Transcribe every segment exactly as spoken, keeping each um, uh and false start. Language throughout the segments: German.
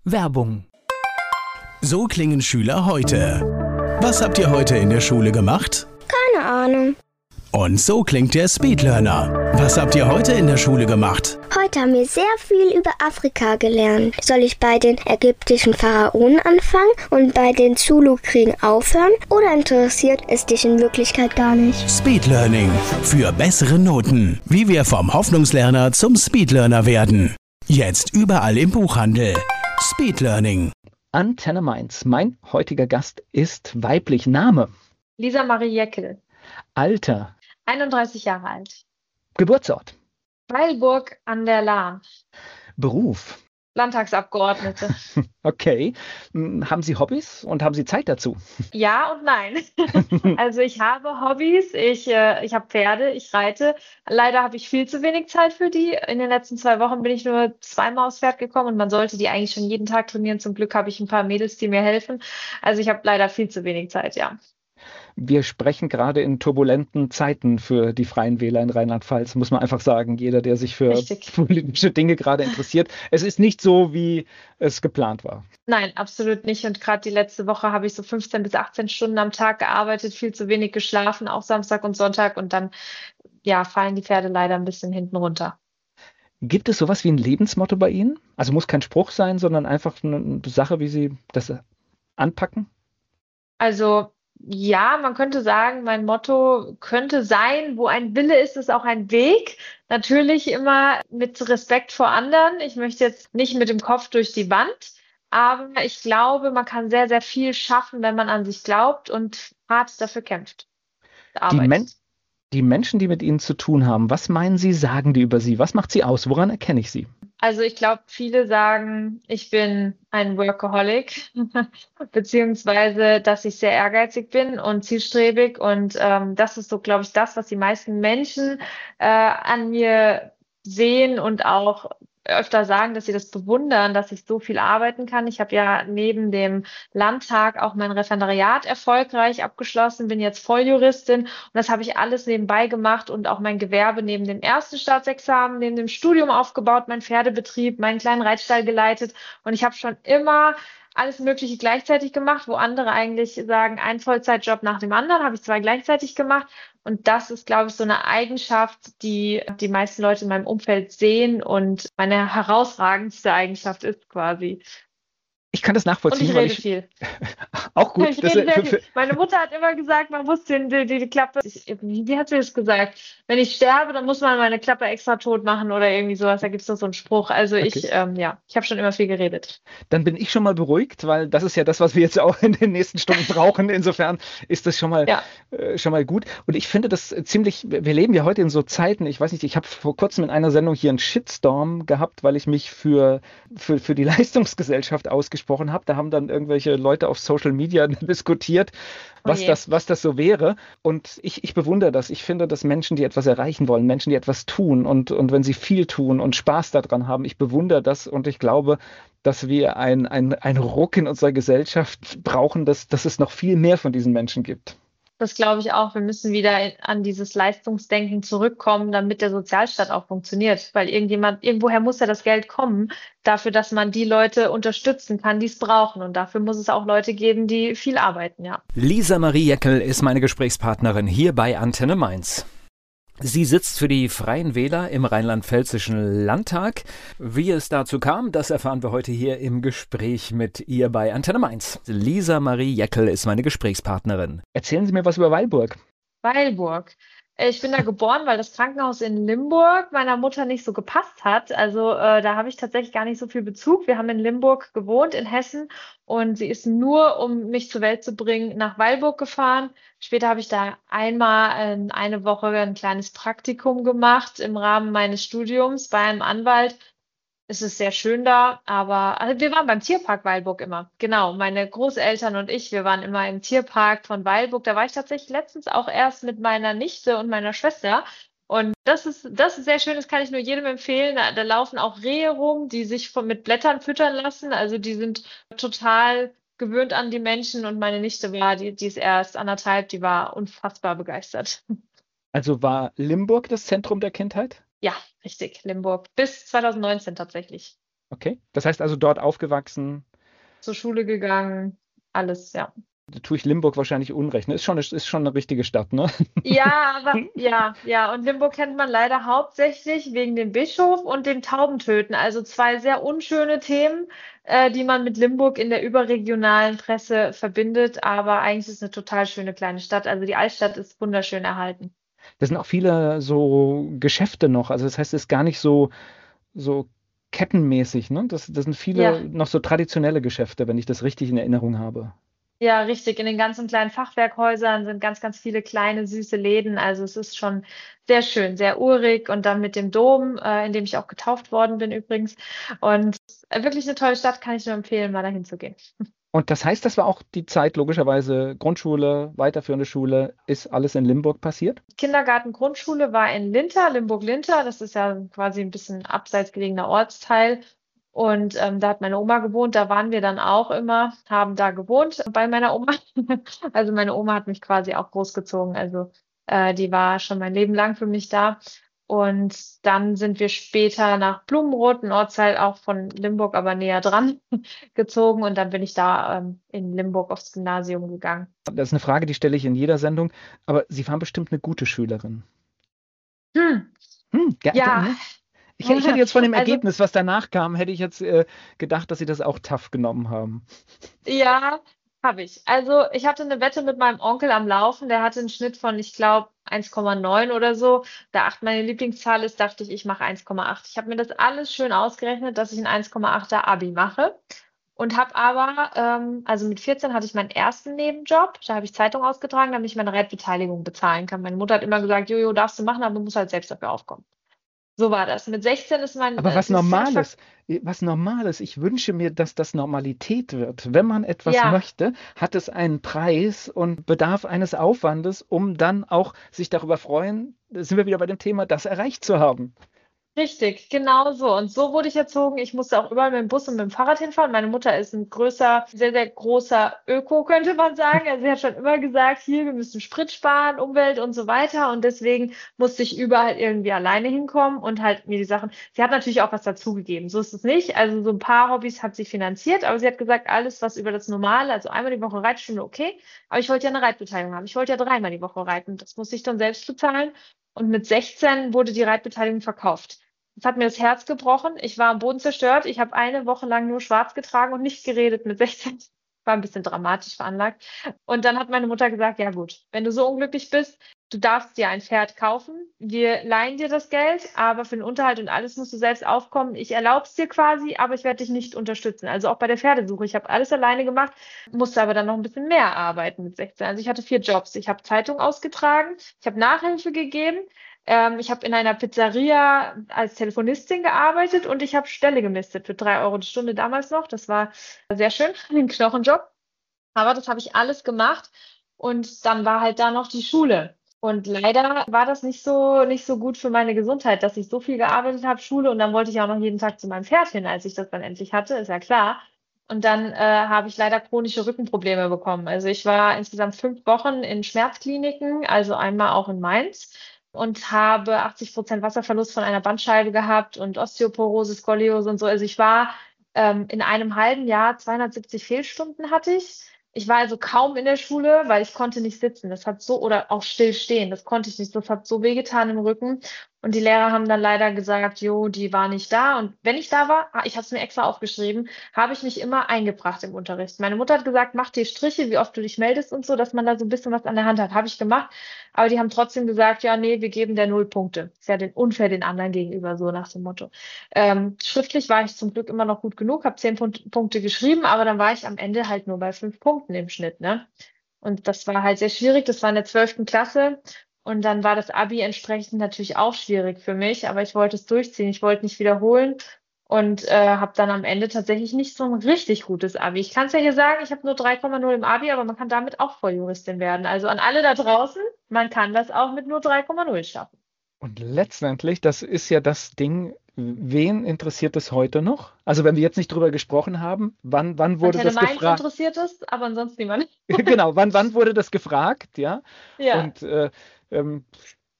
Werbung. So klingen Schüler heute. Was habt ihr heute in der Schule gemacht? Keine Ahnung. Und so klingt der Speedlearner. Was habt ihr heute in der Schule gemacht? Heute haben wir sehr viel über Afrika gelernt. Soll ich bei den ägyptischen Pharaonen anfangen und bei den Zulu-Kriegen aufhören? Oder interessiert es dich in Wirklichkeit gar nicht? Speedlearning. Für bessere Noten. Wie wir vom Hoffnungslerner zum Speedlearner werden. Jetzt überall im Buchhandel. Speedlearning. Antenne Mainz. Mein heutiger Gast ist weiblich. Name? Lisa Marie Jäckel. Alter? einunddreißig Jahre alt. Geburtsort? Weilburg an der Lahn. Beruf? Landtagsabgeordnete. Okay. Hm, Haben Sie Hobbys und haben Sie Zeit dazu? Ja und nein. Also ich habe Hobbys, ich, äh, ich habe Pferde, ich reite. Leider habe ich viel zu wenig Zeit für die. In den letzten zwei Wochen bin ich nur zweimal aufs Pferd gekommen und man sollte die eigentlich schon jeden Tag trainieren. Zum Glück habe ich ein paar Mädels, die mir helfen. Also ich habe leider viel zu wenig Zeit, ja. Wir sprechen gerade in turbulenten Zeiten für die Freien Wähler in Rheinland-Pfalz, muss man einfach sagen. Jeder, der sich für Richtig. politische Dinge gerade interessiert. Es ist nicht so, wie es geplant war. Nein, absolut nicht. Und gerade die letzte Woche habe ich so fünfzehn bis achtzehn Stunden am Tag gearbeitet, viel zu wenig geschlafen, auch Samstag und Sonntag. Und dann, ja, fallen die Pferde leider ein bisschen hinten runter. Gibt es sowas wie ein Lebensmotto bei Ihnen? Also muss kein Spruch sein, sondern einfach eine Sache, wie Sie das anpacken? Also ja, man könnte sagen, mein Motto könnte sein, wo ein Wille ist, ist auch ein Weg. Natürlich immer mit Respekt vor anderen. Ich möchte jetzt nicht mit dem Kopf durch die Wand, aber ich glaube, man kann sehr, sehr viel schaffen, wenn man an sich glaubt und hart dafür kämpft. Die, Arbeitet. Men die Menschen, die mit Ihnen zu tun haben, was meinen Sie, sagen die über Sie? Was macht Sie aus? Woran erkenne ich Sie? Also ich glaube, viele sagen, ich bin ein Workaholic, beziehungsweise, dass ich sehr ehrgeizig bin und zielstrebig. Und ähm, das ist so, glaube ich, das, was die meisten Menschen äh, an mir sehen und auch öfter sagen, dass sie das bewundern, dass ich so viel arbeiten kann. Ich habe ja neben dem Landtag auch mein Referendariat erfolgreich abgeschlossen, bin jetzt Volljuristin und das habe ich alles nebenbei gemacht und auch mein Gewerbe neben dem ersten Staatsexamen, neben dem Studium aufgebaut, mein Pferdebetrieb, meinen kleinen Reitstall geleitet und ich habe schon immer alles Mögliche gleichzeitig gemacht, wo andere eigentlich sagen, ein Vollzeitjob nach dem anderen, habe ich zwei gleichzeitig gemacht. Und das ist, glaube ich, so eine Eigenschaft, die die meisten Leute in meinem Umfeld sehen und meine herausragendste Eigenschaft ist quasi. Ich kann das Und nachvollziehen. ich weil rede ich, viel. Auch gut. Ich Das, rede sehr für, viel. für, Meine Mutter hat immer gesagt, man muss den, die, die, die Klappe, ich, wie, wie hat sie das gesagt? Wenn ich sterbe, dann muss man meine Klappe extra tot machen oder irgendwie sowas. Da gibt es doch so einen Spruch. Also ich, Okay. ähm, ja, ich habe schon immer viel geredet. Dann bin ich schon mal beruhigt, weil das ist ja das, was wir jetzt auch in den nächsten Stunden brauchen. Insofern ist das schon mal, Ja. äh, schon mal gut. Und ich finde das ziemlich, wir leben ja heute in so Zeiten, ich weiß nicht, ich habe vor kurzem in einer Sendung hier einen Shitstorm gehabt, weil ich mich für, für, für die Leistungsgesellschaft ausgesprochen habe. Da haben dann irgendwelche Leute auf Social Media diskutiert, was, Oh je. das, was das so wäre. Und ich, ich bewundere das. Ich finde, dass Menschen, die etwas erreichen wollen, Menschen, die etwas tun und, und wenn sie viel tun und Spaß daran haben, ich bewundere das und ich glaube, dass wir ein, ein, ein Ruck in unserer Gesellschaft brauchen, dass, dass es noch viel mehr von diesen Menschen gibt. Das glaube ich auch. Wir müssen wieder an dieses Leistungsdenken zurückkommen, damit der Sozialstaat auch funktioniert. Weil irgendjemand, irgendwoher muss ja das Geld kommen, dafür, dass man die Leute unterstützen kann, die es brauchen. Und dafür muss es auch Leute geben, die viel arbeiten, ja. Lisa Marie Jäckel ist meine Gesprächspartnerin hier bei Antenne Mainz. Sie sitzt für die Freien Wähler im Rheinland-Pfälzischen Landtag. Wie es dazu kam, das erfahren wir heute hier im Gespräch mit ihr bei Antenne Mainz. Lisa Marie Jäckel ist meine Gesprächspartnerin. Erzählen Sie mir was über Weilburg. Weilburg. Ich bin da geboren, weil das Krankenhaus in Limburg meiner Mutter nicht so gepasst hat. Also äh, da habe ich tatsächlich gar nicht so viel Bezug. Wir haben in Limburg gewohnt, in Hessen. Und sie ist nur, um mich zur Welt zu bringen, nach Weilburg gefahren. Später habe ich da einmal äh, eine Woche ein kleines Praktikum gemacht im Rahmen meines Studiums bei einem Anwalt. Es ist sehr schön da, aber also wir waren beim Tierpark Weilburg immer. Genau, meine Großeltern und ich, wir waren immer im Tierpark von Weilburg. Da war ich tatsächlich letztens auch erst mit meiner Nichte und meiner Schwester. Und das ist, das ist sehr schön, das kann ich nur jedem empfehlen. Da, da laufen auch Rehe rum, die sich von, mit Blättern füttern lassen. Also die sind total gewöhnt an die Menschen. Und meine Nichte war, die, die ist erst anderthalb, die war unfassbar begeistert. Also war Limburg das Zentrum der Kindheit? Ja, richtig, Limburg. Bis zwanzig neunzehn tatsächlich. Okay. Das heißt also dort aufgewachsen. Zur Schule gegangen, alles, ja. Da tue ich Limburg wahrscheinlich Unrecht. Ne? Ist schon, ist schon eine richtige Stadt, ne? Ja, aber ja, ja. Und Limburg kennt man leider hauptsächlich wegen dem Bischof und dem Taubentöten. Also zwei sehr unschöne Themen, äh, die man mit Limburg in der überregionalen Presse verbindet. Aber eigentlich ist es eine total schöne kleine Stadt. Also die Altstadt ist wunderschön erhalten. Da sind auch viele so Geschäfte noch. Also das heißt, es ist gar nicht so, so kettenmäßig, ne? Das, das sind Ja, viele noch so traditionelle Geschäfte, wenn ich das richtig in Erinnerung habe. ja, richtig. In den ganzen kleinen Fachwerkhäusern sind ganz, ganz viele kleine, süße Läden. Also es ist schon sehr schön, sehr urig und dann mit dem Dom, äh, in dem ich auch getauft worden bin übrigens. Und äh, wirklich eine tolle Stadt, kann ich nur empfehlen, mal dahin zu gehen. Und das heißt, das war auch die Zeit, logischerweise Grundschule, weiterführende Schule, ist alles in Limburg passiert? Kindergarten, Grundschule war in Linter, Limburg-Linter. Das ist ja quasi ein bisschen abseits gelegener Ortsteil. Und ähm, da hat meine Oma gewohnt. Da waren wir dann auch immer, haben da gewohnt bei meiner Oma. Also meine Oma hat mich quasi auch großgezogen. Also äh, die war schon mein Leben lang für mich da. Und dann sind wir später nach Blumenroth, ein Ortsteil auch von Limburg, aber näher dran, gezogen. Und dann bin ich da ähm, in Limburg aufs Gymnasium gegangen. Das ist eine Frage, die stelle ich in jeder Sendung, aber Sie waren bestimmt eine gute Schülerin. Hm, Hm, ja, ja, ja, ne? Ich, ich hätte jetzt von dem also Ergebnis, was danach kam, hätte ich jetzt äh, gedacht, dass Sie das auch tough genommen haben. ja, habe ich. Also ich hatte eine Wette mit meinem Onkel am Laufen, der hatte einen Schnitt von, ich glaube, eins Komma neun oder so. Da acht meine Lieblingszahl ist, dachte ich, ich mache eins Komma acht. Ich habe mir das alles schön ausgerechnet, dass ich ein eins Komma achter Abi mache. Und habe aber, ähm, also mit vierzehn hatte ich meinen ersten Nebenjob. Da habe ich Zeitung ausgetragen, damit ich meine Reitbeteiligung bezahlen kann. Meine Mutter hat immer gesagt, Jojo, darfst du machen, aber du musst halt selbst dafür aufkommen. So war das. Mit sechzehn ist mein, Aber äh, was das Pferd. Normales, äh, was Normales, ich wünsche mir, dass das Normalität wird. Wenn man etwas Ja, möchte, hat es einen Preis und bedarf eines Aufwandes, um dann auch sich darüber freuen, da sind wir wieder bei dem Thema, das erreicht zu haben. richtig, genau so. Und so wurde ich erzogen. Ich musste auch überall mit dem Bus und mit dem Fahrrad hinfahren. Meine Mutter ist ein größer, sehr, sehr großer Öko, könnte man sagen. Also sie hat schon immer gesagt, hier, wir müssen Sprit sparen, Umwelt und so weiter. Und deswegen musste ich überall irgendwie alleine hinkommen und halt mir die Sachen. Sie hat natürlich auch was dazugegeben. So ist es nicht. Also so ein paar Hobbys hat sie finanziert, aber sie hat gesagt, alles, was über das Normale, also einmal die Woche Reitstunde, okay. Aber ich wollte ja eine Reitbeteiligung haben. Ich wollte ja dreimal die Woche reiten. Das musste ich dann selbst bezahlen. Und mit sechzehn wurde die Reitbeteiligung verkauft. Das hat mir das Herz gebrochen. Ich war am Boden zerstört. Ich habe eine Woche lang nur schwarz getragen und nicht geredet mit sechzehn. War ein bisschen dramatisch veranlagt. Und dann hat meine Mutter gesagt, ja gut, wenn du so unglücklich bist, du darfst dir ein Pferd kaufen. Wir leihen dir das Geld, aber für den Unterhalt und alles musst du selbst aufkommen. Ich erlaube es dir quasi, aber ich werde dich nicht unterstützen. Also auch bei der Pferdesuche. Ich habe alles alleine gemacht, musste aber dann noch ein bisschen mehr arbeiten mit sechzehn. Also ich hatte vier Jobs. Ich habe Zeitung ausgetragen, ich habe Nachhilfe gegeben, ähm, ich habe in einer Pizzeria als Telefonistin gearbeitet und ich habe Ställe gemistet für drei Euro die Stunde damals noch. Das war sehr schön, ein Knochenjob. Aber das habe ich alles gemacht und dann war halt da noch die Schule. Und leider war das nicht so, nicht so gut für meine Gesundheit, dass ich so viel gearbeitet habe, Schule, und dann wollte ich auch noch jeden Tag zu meinem Pferd hin, als ich das dann endlich hatte, ist ja klar. Und dann äh, habe ich leider chronische Rückenprobleme bekommen. Also ich war insgesamt fünf Wochen in Schmerzkliniken, also einmal auch in Mainz, und habe achtzig Prozent Wasserverlust von einer Bandscheibe gehabt und Osteoporose, Skoliose und so. Also ich war ähm, in einem halben Jahr zweihundertsiebzig Fehlstunden hatte ich. Ich war also kaum in der Schule, weil ich konnte nicht sitzen. Das hat so, oder auch still stehen. Das konnte ich nicht. Das hat so wehgetan im Rücken. Und die Lehrer haben dann leider gesagt, jo, die war nicht da. Und wenn ich da war, ah, ich habe es mir extra aufgeschrieben, habe ich mich immer eingebracht im Unterricht. Meine Mutter hat gesagt, mach dir Striche, wie oft du dich meldest und so, dass man da so ein bisschen was an der Hand hat. Habe ich gemacht. Aber die haben trotzdem gesagt, ja, nee, wir geben der null Punkte. Ist ja den, unfair den anderen gegenüber, so nach dem Motto. Ähm, schriftlich war ich zum Glück immer noch gut genug, habe zehn Pun- Punkte geschrieben, aber dann war ich am Ende halt nur bei fünf Punkten im Schnitt, ne? Und das war halt sehr schwierig. Das war in der zwölften Klasse. Und dann war das Abi entsprechend natürlich auch schwierig für mich, aber ich wollte es durchziehen. Ich wollte nicht wiederholen und äh, habe dann am Ende tatsächlich nicht so ein richtig gutes Abi. Ich kann es ja hier sagen, ich habe nur drei Komma null im Abi, aber man kann damit auch Volljuristin werden. Also an alle da draußen, man kann das auch mit nur drei Komma null schaffen. Und letztendlich, das ist ja das Ding, wen interessiert es heute noch? Also wenn wir jetzt nicht drüber gesprochen haben, wann, wann wurde Antenne das Mainz gefragt? interessiert es, aber ansonsten niemand. Genau, wann, wann wurde das gefragt? Ja. Ja. Und äh, ähm,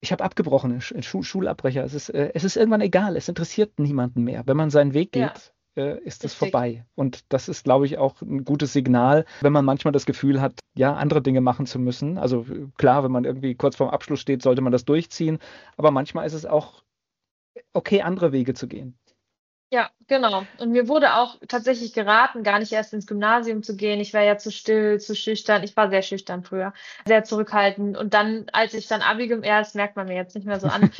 Ich habe abgebrochen, Sch- Schu Schulabbrecher. Es ist, äh, es ist irgendwann egal, es interessiert niemanden mehr. Wenn man seinen Weg Ja, geht, äh, ist das richtig. vorbei. Und das ist, glaube ich, auch ein gutes Signal, wenn man manchmal das Gefühl hat, ja, andere Dinge machen zu müssen. Also äh, klar, wenn man irgendwie kurz vorm Abschluss steht, sollte man das durchziehen. Aber manchmal ist es auch okay, andere Wege zu gehen. Ja, genau. Und mir wurde auch tatsächlich geraten, gar nicht erst ins Gymnasium zu gehen. Ich war ja zu still, zu schüchtern. Ich war sehr schüchtern früher, sehr zurückhaltend. Und dann, als ich dann Abi gemacht, ja, das merkt man mir jetzt nicht mehr so an,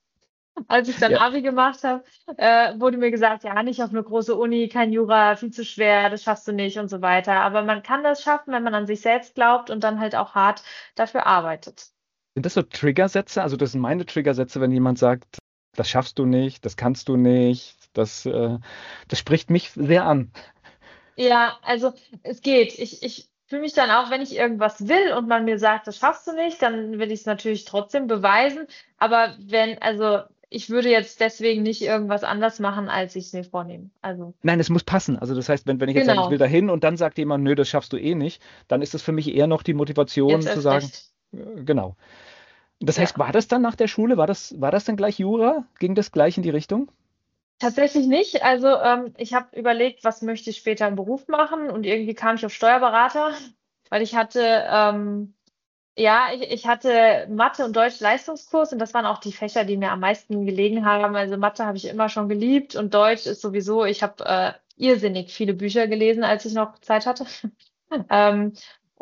als ich dann Ja. Abi gemacht habe, äh, wurde mir gesagt, ja, nicht auf eine große Uni, kein Jura, viel zu schwer, das schaffst du nicht und so weiter. Aber man kann das schaffen, wenn man an sich selbst glaubt und dann halt auch hart dafür arbeitet. Sind das so Triggersätze? Also das sind meine Triggersätze, wenn jemand sagt, das schaffst du nicht, das kannst du nicht, das, äh, das spricht mich sehr an. Ja, also es geht. Ich, ich fühle mich dann auch, wenn ich irgendwas will und man mir sagt, das schaffst du nicht, dann will ich es natürlich trotzdem beweisen. Aber wenn, also ich würde jetzt deswegen nicht irgendwas anders machen, als ich es mir vornehme. Also Nein, es muss passen. Also das heißt, wenn, wenn ich jetzt sage, ich will genau, dahin und dann sagt jemand, nö, das schaffst du eh nicht, dann ist das für mich eher noch die jetzt Motivation zu erst sagen, recht. äh, genau. Das Ja. heißt, war das dann nach der Schule, war das, war das dann gleich Jura? Ging das gleich in die Richtung? Tatsächlich nicht. Also ähm, ich habe überlegt, was möchte ich später im Beruf machen und irgendwie kam ich auf Steuerberater, weil ich hatte ähm, ja, ich, ich hatte Mathe und Deutsch Leistungskurs und das waren auch die Fächer, die mir am meisten gelegen haben. Also Mathe habe ich immer schon geliebt und Deutsch ist sowieso, ich habe äh, irrsinnig viele Bücher gelesen, als ich noch Zeit hatte. Ähm,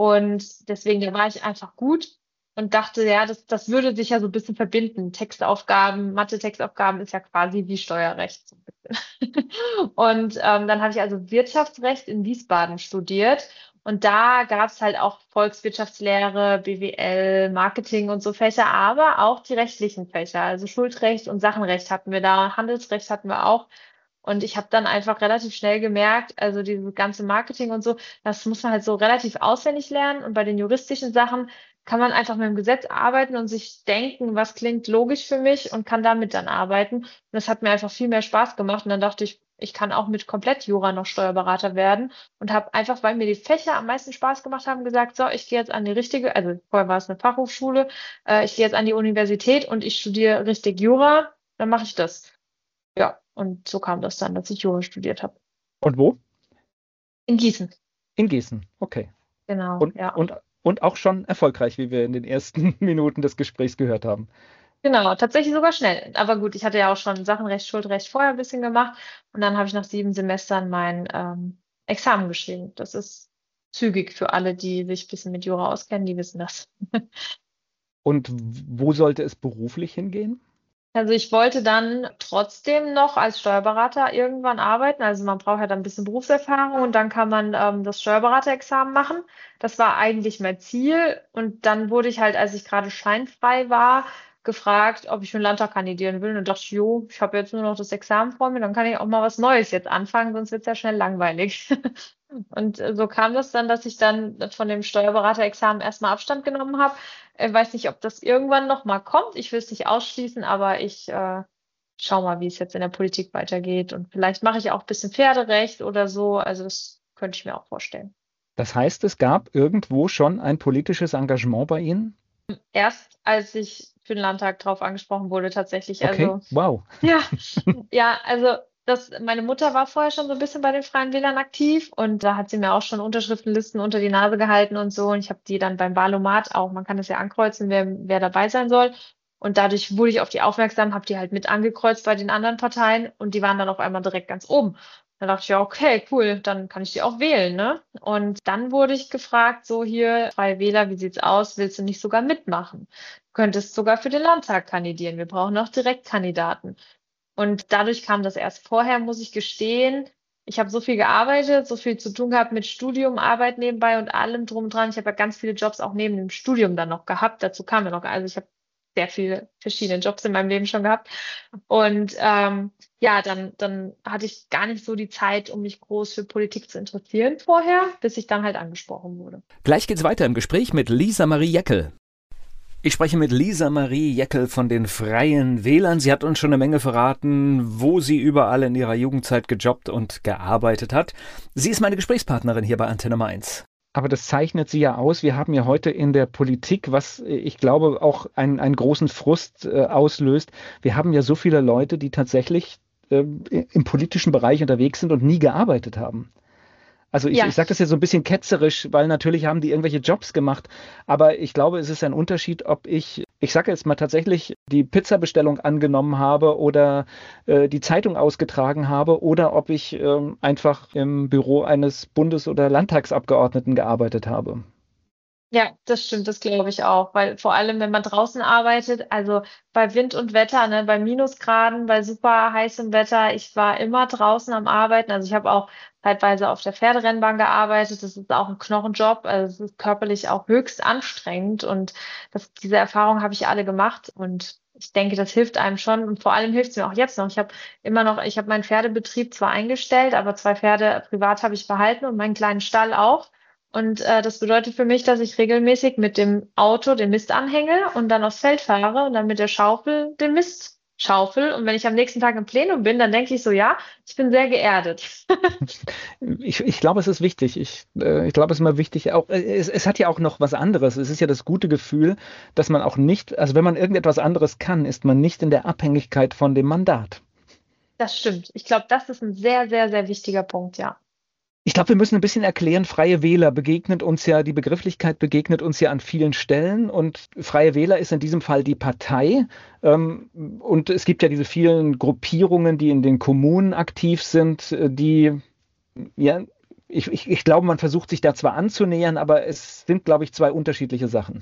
und deswegen, da war ich einfach gut und dachte, ja, das, das würde sich ja so ein bisschen verbinden. Textaufgaben, Mathe-Textaufgaben ist ja quasi wie Steuerrecht so ein bisschen. Und ähm, dann habe ich also Wirtschaftsrecht in Wiesbaden studiert. Und da gab es halt auch Volkswirtschaftslehre, B W L, Marketing und so Fächer, aber auch die rechtlichen Fächer. Also Schuldrecht und Sachenrecht hatten wir da, Handelsrecht hatten wir auch. Und ich habe dann einfach relativ schnell gemerkt, also dieses ganze Marketing und so, das muss man halt so relativ auswendig lernen. Und bei den juristischen Sachen kann man einfach mit dem Gesetz arbeiten und sich denken, was klingt logisch für mich und kann damit dann arbeiten. Und das hat mir einfach viel mehr Spaß gemacht. Und dann dachte ich, ich kann auch mit komplett Jura noch Steuerberater werden und habe einfach, weil mir die Fächer am meisten Spaß gemacht haben, gesagt, so, ich gehe jetzt an die richtige, also vorher war es eine Fachhochschule, äh, ich gehe jetzt an die Universität und ich studiere richtig Jura, dann mache ich das. Ja, und so kam das dann, dass ich Jura studiert habe. Und wo? In Gießen, In Gießen. Okay. genau, Und, ja. und, und auch schon erfolgreich, wie wir in den ersten Minuten des Gesprächs gehört haben. Genau, tatsächlich sogar schnell. Aber gut, ich hatte ja auch schon Sachenrecht, Schuldrecht vorher ein bisschen gemacht und dann habe ich nach sieben Semestern mein ähm, Examen geschrieben. Das ist zügig für alle, die sich ein bisschen mit Jura auskennen, die wissen das. Und wo sollte es beruflich hingehen? Also ich wollte dann trotzdem noch als Steuerberater irgendwann arbeiten. Also man braucht ja dann ein bisschen Berufserfahrung und dann kann man ähm, das Steuerberaterexamen machen. Das war eigentlich mein Ziel. Und dann wurde ich halt, als ich gerade scheinfrei war, gefragt, ob ich für den Landtag kandidieren will. Und dachte ich, jo, ich habe jetzt nur noch das Examen vor mir, dann kann ich auch mal was Neues jetzt anfangen, sonst wird es ja schnell langweilig. Und äh, so kam das dann, dass ich dann von dem Steuerberaterexamen erstmal Abstand genommen habe. Ich weiß nicht, ob das irgendwann noch mal kommt. Ich will es nicht ausschließen, aber ich äh, schau mal, wie es jetzt in der Politik weitergeht. Und vielleicht mache ich auch ein bisschen Pferderecht oder so. Also das könnte ich mir auch vorstellen. Das heißt, es gab irgendwo schon ein politisches Engagement bei Ihnen? Erst als ich für den Landtag drauf angesprochen wurde, tatsächlich. Okay, Also wow. ja, ja, also das, meine Mutter war vorher schon so ein bisschen bei den Freien Wählern aktiv und da hat sie mir auch schon Unterschriftenlisten unter die Nase gehalten und so. Und ich habe die dann beim Wahlomat auch, man kann das ja ankreuzen, wer, wer dabei sein soll. Und dadurch wurde ich auf die aufmerksam, habe die halt mit angekreuzt bei den anderen Parteien und die waren dann auf einmal direkt ganz oben. Da dachte ich, ja, okay, cool, dann kann ich die auch wählen, ne? Und dann wurde ich gefragt, so hier, Freie Wähler, wie sieht's aus? Willst du nicht sogar mitmachen? Du könntest sogar für den Landtag kandidieren. Wir brauchen auch Direktkandidaten. Und dadurch kam das erst. Vorher, muss ich gestehen, ich habe so viel gearbeitet, so viel zu tun gehabt mit Studium, Arbeit nebenbei und allem drum und dran. Ich habe ja ganz viele Jobs auch neben dem Studium dann noch gehabt. Dazu kam ja noch, also ich habe sehr viele verschiedene Jobs in meinem Leben schon gehabt. Und ähm, ja, dann, dann hatte ich gar nicht so die Zeit, um mich groß für Politik zu interessieren vorher, bis ich dann halt angesprochen wurde. Gleich geht's weiter im Gespräch mit Lisa Marie Jeckel. Ich spreche mit Lisa Marie Jeckel von den Freien Wählern. Sie hat uns schon eine Menge verraten, wo sie überall in ihrer Jugendzeit gejobbt und gearbeitet hat. Sie ist meine Gesprächspartnerin hier bei Antenne Mainz. Aber das zeichnet sie ja aus. Wir haben ja heute in der Politik, was äh, ich glaube auch einen, einen großen Frust äh, auslöst. Wir haben ja so viele Leute, die tatsächlich äh, im politischen Bereich unterwegs sind und nie gearbeitet haben. Also ich, Ja, ich sage das jetzt so ein bisschen ketzerisch, weil natürlich haben die irgendwelche Jobs gemacht. Aber ich glaube, es ist ein Unterschied, ob ich, ich sage jetzt mal tatsächlich, die Pizzabestellung angenommen habe oder äh, die Zeitung ausgetragen habe oder ob ich ähm, einfach im Büro eines Bundes- oder Landtagsabgeordneten gearbeitet habe. ja, das stimmt, das glaube ich auch, weil vor allem, wenn man draußen arbeitet, also bei Wind und Wetter, ne, bei Minusgraden, bei super heißem Wetter, ich war immer draußen am Arbeiten. Also ich habe auch zeitweise auf der Pferderennbahn gearbeitet. Das ist auch ein Knochenjob, also es ist körperlich auch höchst anstrengend und das, diese Erfahrung habe ich alle gemacht und ich denke, das hilft einem schon und vor allem hilft es mir auch jetzt noch. Ich habe immer noch, ich habe meinen Pferdebetrieb zwar eingestellt, aber zwei Pferde privat habe ich behalten und meinen kleinen Stall auch. Und äh, das bedeutet für mich, dass ich regelmäßig mit dem Auto den Mist anhänge und dann aufs Feld fahre und dann mit der Schaufel den Mist schaufel. Und wenn ich am nächsten Tag im Plenum bin, dann denke ich so, ja, ich bin sehr geerdet. Ich, ich glaube, es ist wichtig. Ich, äh, ich glaube, es ist immer wichtig. Auch, äh, es, es hat ja auch noch was anderes. Es ist ja das gute Gefühl, dass man auch nicht, also wenn man irgendetwas anderes kann, ist man nicht in der Abhängigkeit von dem Mandat. Das stimmt. Ich glaube, das ist ein sehr, sehr, sehr wichtiger Punkt, ja. Ich glaube, wir müssen ein bisschen erklären, Freie Wähler begegnet uns ja, die Begrifflichkeit begegnet uns ja an vielen Stellen und Freie Wähler ist in diesem Fall die Partei. Ähm, und es gibt ja diese vielen Gruppierungen, die in den Kommunen aktiv sind, äh, die, ja, ich, ich, ich glaube, man versucht sich da zwar anzunähern, aber es sind, glaube ich, zwei unterschiedliche Sachen.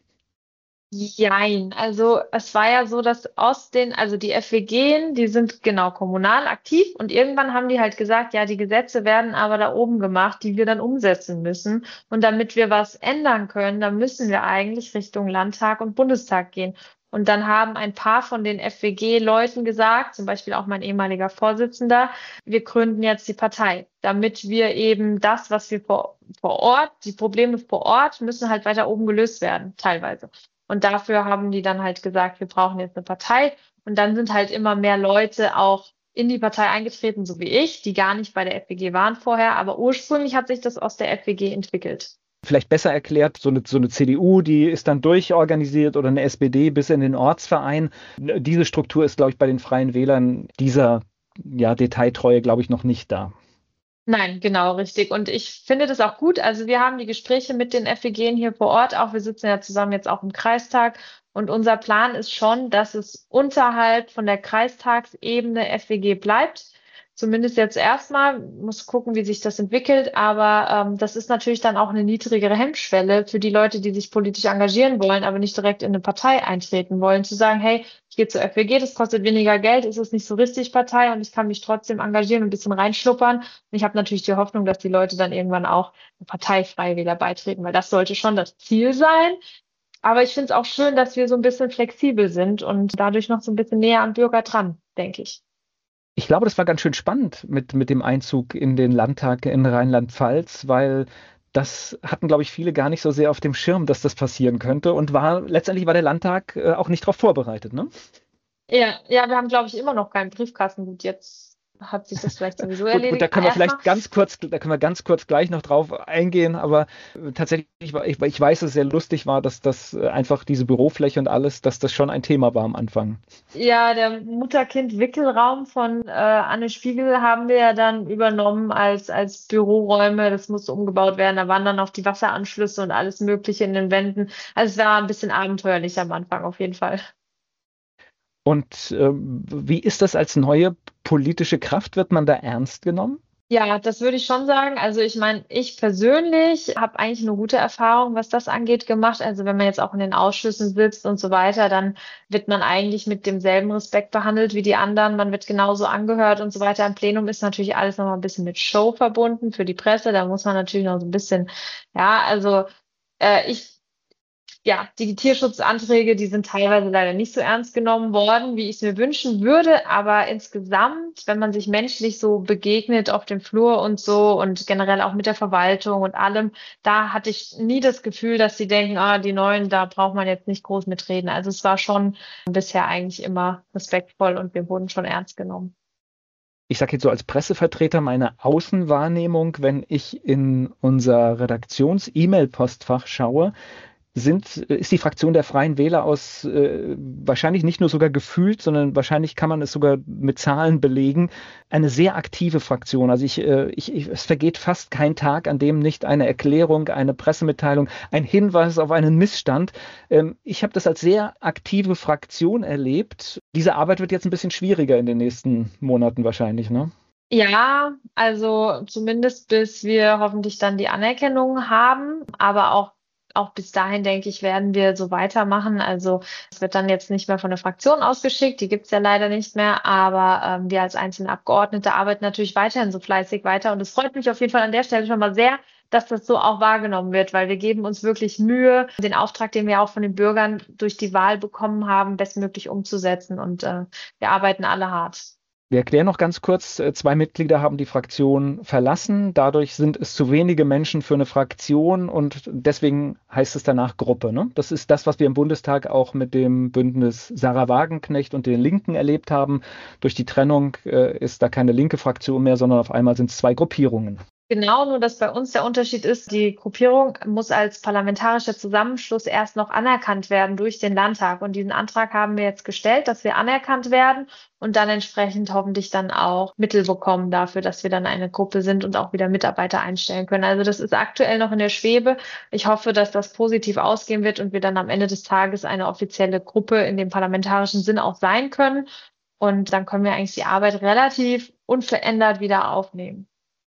Jein, also es war ja so, dass aus den, also die F W G, die sind genau kommunal aktiv und irgendwann haben die halt gesagt, ja, die Gesetze werden aber da oben gemacht, die wir dann umsetzen müssen. Und damit wir was ändern können, dann müssen wir eigentlich Richtung Landtag und Bundestag gehen. Und dann haben ein paar von den F W G-Leuten gesagt, zum Beispiel auch mein ehemaliger Vorsitzender, wir gründen jetzt die Partei, damit wir eben das, was wir vor, vor Ort, die Probleme vor Ort, müssen halt weiter oben gelöst werden, teilweise. Und dafür haben die dann halt gesagt, wir brauchen jetzt eine Partei. Und dann sind halt immer mehr Leute auch in die Partei eingetreten, so wie ich, die gar nicht bei der F W G waren vorher. Aber ursprünglich hat sich das aus der F W G entwickelt. Vielleicht besser erklärt, so eine, so eine C D U, die ist dann durchorganisiert oder eine S P D bis in den Ortsverein. Diese Struktur ist, glaube ich, bei den Freien Wählern dieser ja, Detailtreue, glaube ich, noch nicht da. Nein, genau, richtig. Und ich finde das auch gut. Also wir haben die Gespräche mit den F W G hier vor Ort auch. Wir sitzen ja zusammen jetzt auch im Kreistag. Und unser Plan ist schon, dass es unterhalb von der Kreistagsebene F W G bleibt. Zumindest jetzt erstmal. Muss gucken, wie sich das entwickelt. Aber ähm, das ist natürlich dann auch eine niedrigere Hemmschwelle für die Leute, die sich politisch engagieren wollen, aber nicht direkt in eine Partei eintreten wollen. Zu sagen, hey, ich gehe zur F W G, das kostet weniger Geld, ist es nicht so richtig Partei und ich kann mich trotzdem engagieren und ein bisschen reinschnuppern. Und ich habe natürlich die Hoffnung, dass die Leute dann irgendwann auch eine Parteifreiwähler beitreten, weil das sollte schon das Ziel sein. Aber ich finde es auch schön, dass wir so ein bisschen flexibel sind und dadurch noch so ein bisschen näher am Bürger dran, denke ich. Ich glaube, das war ganz schön spannend mit, mit dem Einzug in den Landtag in Rheinland-Pfalz, weil das hatten, glaube ich, viele gar nicht so sehr auf dem Schirm, dass das passieren könnte und war letztendlich war der Landtag äh, auch nicht darauf vorbereitet, ne? Ja, ja, wir haben, glaube ich, immer noch keinen Briefkasten. Gut, jetzt hat sich das vielleicht sowieso Gut, gut, da erledigt. können wir Erstmal. vielleicht ganz kurz, da können wir ganz kurz gleich noch drauf eingehen, aber äh, tatsächlich, war- ich, ich weiß, dass es sehr lustig war, dass das äh, einfach diese Bürofläche und alles, dass das schon ein Thema war am Anfang. Ja, der Mutter-Kind-Wickelraum von äh, Anne Spiegel haben wir ja dann übernommen als, als Büroräume. Das musste umgebaut werden. Da waren dann auch die Wasseranschlüsse und alles Mögliche in den Wänden. Also es war ein bisschen abenteuerlich am Anfang auf jeden Fall. Und ähm, wie ist das als neue politische Kraft? Wird man da ernst genommen? Ja, das würde ich schon sagen. Also ich meine, ich persönlich habe eigentlich eine gute Erfahrung, was das angeht, gemacht. Also wenn man jetzt auch in den Ausschüssen sitzt und so weiter, dann wird man eigentlich mit demselben Respekt behandelt wie die anderen. Man wird genauso angehört und so weiter. Im Plenum ist natürlich alles noch mal ein bisschen mit Show verbunden für die Presse. Da muss man natürlich noch so ein bisschen, ja, also äh, ich ja, die Tierschutzanträge, die sind teilweise leider nicht so ernst genommen worden, wie ich es mir wünschen würde. Aber insgesamt, wenn man sich menschlich so begegnet auf dem Flur und so und generell auch mit der Verwaltung und allem, da hatte ich nie das Gefühl, dass sie denken, ah, die Neuen, da braucht man jetzt nicht groß mitreden. Also es war schon bisher eigentlich immer respektvoll und wir wurden schon ernst genommen. ich sage jetzt so als Pressevertreter, meine Außenwahrnehmung, wenn ich in unser Redaktions-E-Mail-Postfach schaue, sind, ist die Fraktion der Freien Wähler aus äh, wahrscheinlich nicht nur sogar gefühlt, sondern wahrscheinlich kann man es sogar mit Zahlen belegen, eine sehr aktive Fraktion. Also ich, äh, ich, ich, es vergeht fast kein Tag, an dem nicht eine Erklärung, eine Pressemitteilung, ein Hinweis auf einen Missstand. Ähm, ich habe das als sehr aktive Fraktion erlebt. Diese Arbeit wird jetzt ein bisschen schwieriger in den nächsten Monaten wahrscheinlich, ne? Ja, also zumindest bis wir hoffentlich dann die Anerkennung haben, aber auch Auch bis dahin, denke ich, werden wir so weitermachen. Also es wird dann jetzt nicht mehr von der Fraktion ausgeschickt, die gibt's ja leider nicht mehr, aber ähm, wir als einzelne Abgeordnete arbeiten natürlich weiterhin so fleißig weiter. Und es freut mich auf jeden Fall an der Stelle schon mal sehr, dass das so auch wahrgenommen wird, weil wir geben uns wirklich Mühe, den Auftrag, den wir auch von den Bürgern durch die Wahl bekommen haben, bestmöglich umzusetzen. Und äh, wir arbeiten alle hart. Wir erklären noch ganz kurz, zwei Mitglieder haben die Fraktion verlassen. Dadurch sind es zu wenige Menschen für eine Fraktion und deswegen heißt es danach Gruppe. Ne? Das ist das, was wir im Bundestag auch mit dem Bündnis Sarah Wagenknecht und den Linken erlebt haben. Durch die Trennung äh, ist da keine linke Fraktion mehr, sondern auf einmal sind es zwei Gruppierungen. Genau, nur dass bei uns der Unterschied ist, die Gruppierung muss als parlamentarischer Zusammenschluss erst noch anerkannt werden durch den Landtag. Und diesen Antrag haben wir jetzt gestellt, dass wir anerkannt werden und dann entsprechend hoffentlich dann auch Mittel bekommen dafür, dass wir dann eine Gruppe sind und auch wieder Mitarbeiter einstellen können. Also das ist aktuell noch in der Schwebe. Ich hoffe, dass das positiv ausgehen wird und wir dann am Ende des Tages eine offizielle Gruppe in dem parlamentarischen Sinn auch sein können. Und dann können wir eigentlich die Arbeit relativ unverändert wieder aufnehmen.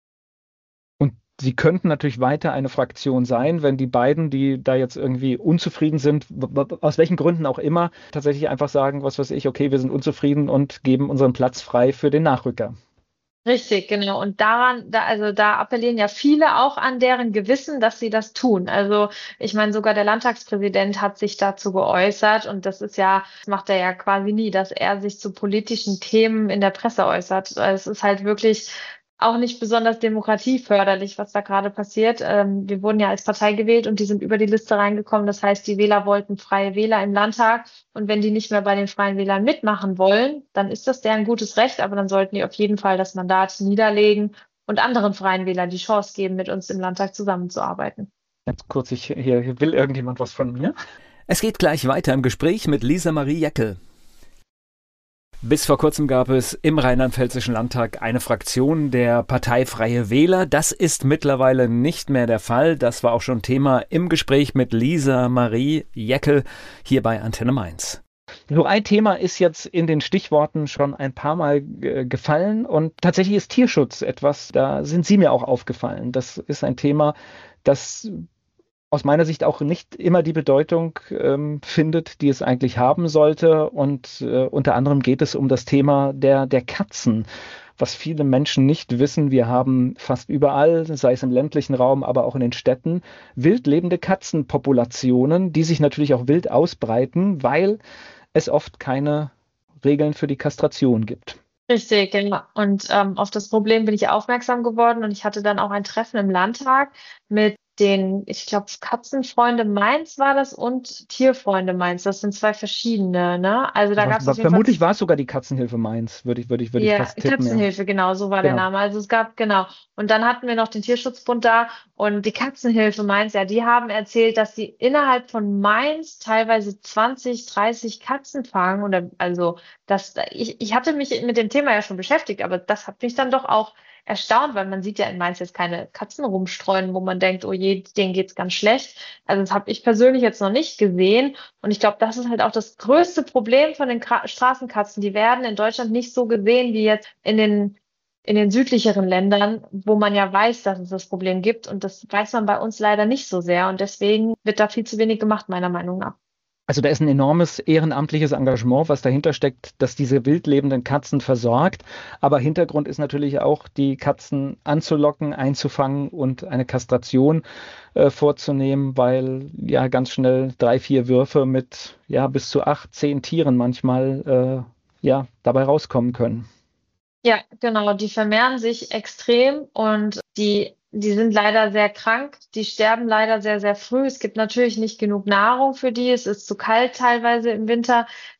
Sie könnten natürlich weiter eine Fraktion sein, wenn die beiden, die da jetzt irgendwie unzufrieden sind, aus welchen Gründen auch immer, tatsächlich einfach sagen, was weiß ich, okay, wir sind unzufrieden und geben unseren Platz frei für den Nachrücker. Richtig, genau. Und daran, da, also da appellieren ja viele auch an deren Gewissen, dass sie das tun. Also ich meine, sogar der Landtagspräsident hat sich dazu geäußert und das ist ja, das macht er ja quasi nie, dass er sich zu politischen Themen in der Presse äußert. Es ist halt wirklich auch nicht besonders demokratieförderlich, was da gerade passiert. Ähm, wir wurden ja als Partei gewählt und die sind über die Liste reingekommen. Das heißt, die Wähler wollten freie Wähler im Landtag. Und wenn die nicht mehr bei den Freien Wählern mitmachen wollen, dann ist das deren gutes Recht. Aber dann sollten die auf jeden Fall das Mandat niederlegen und anderen Freien Wählern die Chance geben, mit uns im Landtag zusammenzuarbeiten. Ganz kurz, ich, hier, hier will irgendjemand was von mir? Es geht gleich weiter im Gespräch mit Lisa Marie Jeckel. Bis vor kurzem gab es im Rheinland-Pfälzischen Landtag eine Fraktion der Partei Freie Wähler. Das ist mittlerweile nicht mehr der Fall. Das war auch schon Thema im Gespräch mit Lisa Marie Jeckel hier bei Antenne Mainz. So ein Thema ist jetzt in den Stichworten schon ein paar Mal äh, gefallen und tatsächlich ist Tierschutz etwas, da sind Sie mir auch aufgefallen. Das ist ein Thema, das aus meiner Sicht auch nicht immer die Bedeutung ähm, findet, die es eigentlich haben sollte. Und äh, unter anderem geht es um das Thema der, der Katzen. Was viele Menschen nicht wissen, wir haben fast überall, sei es im ländlichen Raum, aber auch in den Städten, wild lebende Katzenpopulationen, die sich natürlich auch wild ausbreiten, weil es oft keine Regeln für die Kastration gibt. Richtig, genau. Und ähm, auf das Problem bin ich aufmerksam geworden und ich hatte dann auch ein Treffen im Landtag mit den, ich glaube, Katzenfreunde Mainz war das und Tierfreunde Mainz. Das sind zwei verschiedene, ne? Also da gab es vermutlich war es sogar die Katzenhilfe Mainz, würde ich, würde ich, würde ja, ich fast tippen. Katzenhilfe, ja. Genau, so war genau. der Name. Also es gab, genau. Und dann hatten wir noch den Tierschutzbund da und die Katzenhilfe Mainz, ja, die haben erzählt, dass sie innerhalb von Mainz teilweise zwanzig, dreißig Katzen fangen. Oder also das, ich, ich hatte mich mit dem Thema ja schon beschäftigt, aber das hat mich dann doch auch erstaunt, weil man sieht ja in Mainz jetzt keine Katzen rumstreuen, wo man denkt, oh je, denen geht's ganz schlecht. Also das habe ich persönlich jetzt noch nicht gesehen. Und ich glaube, das ist halt auch das größte Problem von den Kra- Straßenkatzen. Die werden in Deutschland nicht so gesehen wie jetzt in den in den südlicheren Ländern, wo man ja weiß, dass es das Problem gibt. Und das weiß man bei uns leider nicht so sehr. Und deswegen wird da viel zu wenig gemacht, meiner Meinung nach. Also da ist ein enormes ehrenamtliches Engagement, was dahinter steckt, dass diese wild lebenden Katzen versorgt. Aber Hintergrund ist natürlich auch, die Katzen anzulocken, einzufangen und eine Kastration äh, vorzunehmen, weil ja ganz schnell drei, vier Würfe mit ja bis zu acht, zehn Tieren manchmal äh, ja dabei rauskommen können. Ja, genau. Die vermehren sich extrem und die Die sind leider sehr krank, die sterben leider sehr, sehr früh. Es gibt natürlich nicht genug Nahrung für die, es ist zu kalt teilweise im Winter.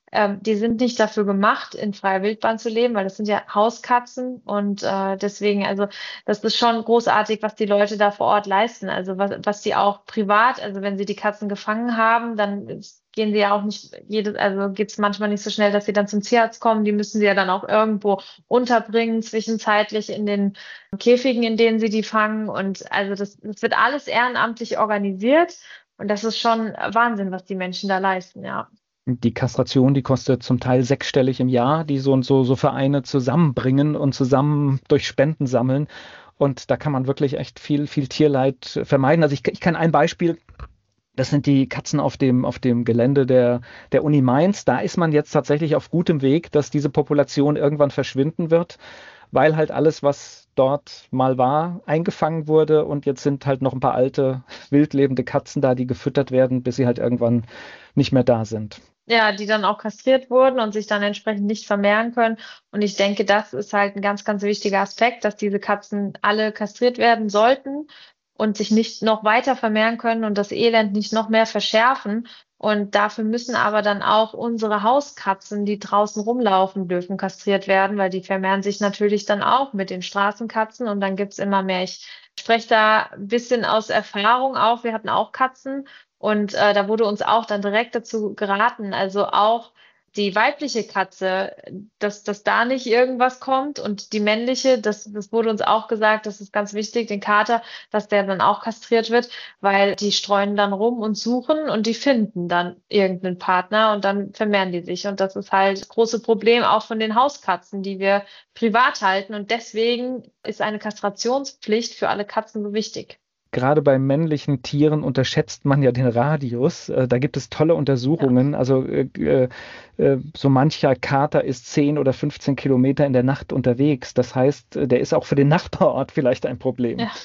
ähm, die sind nicht dafür gemacht, in freier Wildbahn zu leben, weil das sind ja Hauskatzen und äh, deswegen, also das ist schon großartig, was die Leute da vor Ort leisten. Also was, was sie auch privat, also wenn sie die Katzen gefangen haben, dann gehen sie ja auch nicht jedes, also geht es manchmal nicht so schnell, dass sie dann zum Tierarzt kommen. Die müssen sie ja dann auch irgendwo unterbringen, zwischenzeitlich in den Käfigen, in denen sie die fangen. Und also das, das wird alles ehrenamtlich organisiert. Und das ist schon Wahnsinn, was die Menschen da leisten, ja. Die Kastration, die kostet zum Teil sechsstellig im Jahr, die so und so, so Vereine zusammenbringen und zusammen durch Spenden sammeln. Und da kann man wirklich echt viel, viel Tierleid vermeiden. Also ich, ich kann ein Beispiel, das sind die Katzen auf dem, auf dem Gelände der, der Uni Mainz. Da ist man jetzt tatsächlich auf gutem Weg, dass diese Population irgendwann verschwinden wird, weil halt alles, was dort mal war, eingefangen wurde. Und jetzt sind halt noch ein paar alte, wildlebende Katzen da, die gefüttert werden, bis sie halt irgendwann nicht mehr da sind. Ja, die dann auch kastriert wurden und sich dann entsprechend nicht vermehren können. Und ich denke, das ist halt ein ganz, ganz wichtiger Aspekt, dass diese Katzen alle kastriert werden sollten und sich nicht noch weiter vermehren können und das Elend nicht noch mehr verschärfen. Und dafür müssen aber dann auch unsere Hauskatzen, die draußen rumlaufen, dürfen kastriert werden, weil die vermehren sich natürlich dann auch mit den Straßenkatzen und dann gibt's immer mehr. Ich spreche da ein bisschen aus Erfahrung auch. Wir hatten auch Katzen. Und äh, da wurde uns auch dann direkt dazu geraten, also auch die weibliche Katze, dass, dass da nicht irgendwas kommt und die männliche, das, das wurde uns auch gesagt, das ist ganz wichtig, den Kater, dass der dann auch kastriert wird, weil die streuen dann rum und suchen und die finden dann irgendeinen Partner und dann vermehren die sich. Und das ist halt das große Problem auch von den Hauskatzen, die wir privat halten. Und deswegen ist eine Kastrationspflicht für alle Katzen so wichtig. Gerade bei männlichen Tieren unterschätzt man ja den Radius. Äh, da gibt es tolle Untersuchungen. Ja. Also äh, äh, so mancher Kater ist zehn oder fünfzehn Kilometer in der Nacht unterwegs. Das heißt, der ist auch für den Nachbarort vielleicht ein Problem. Ja.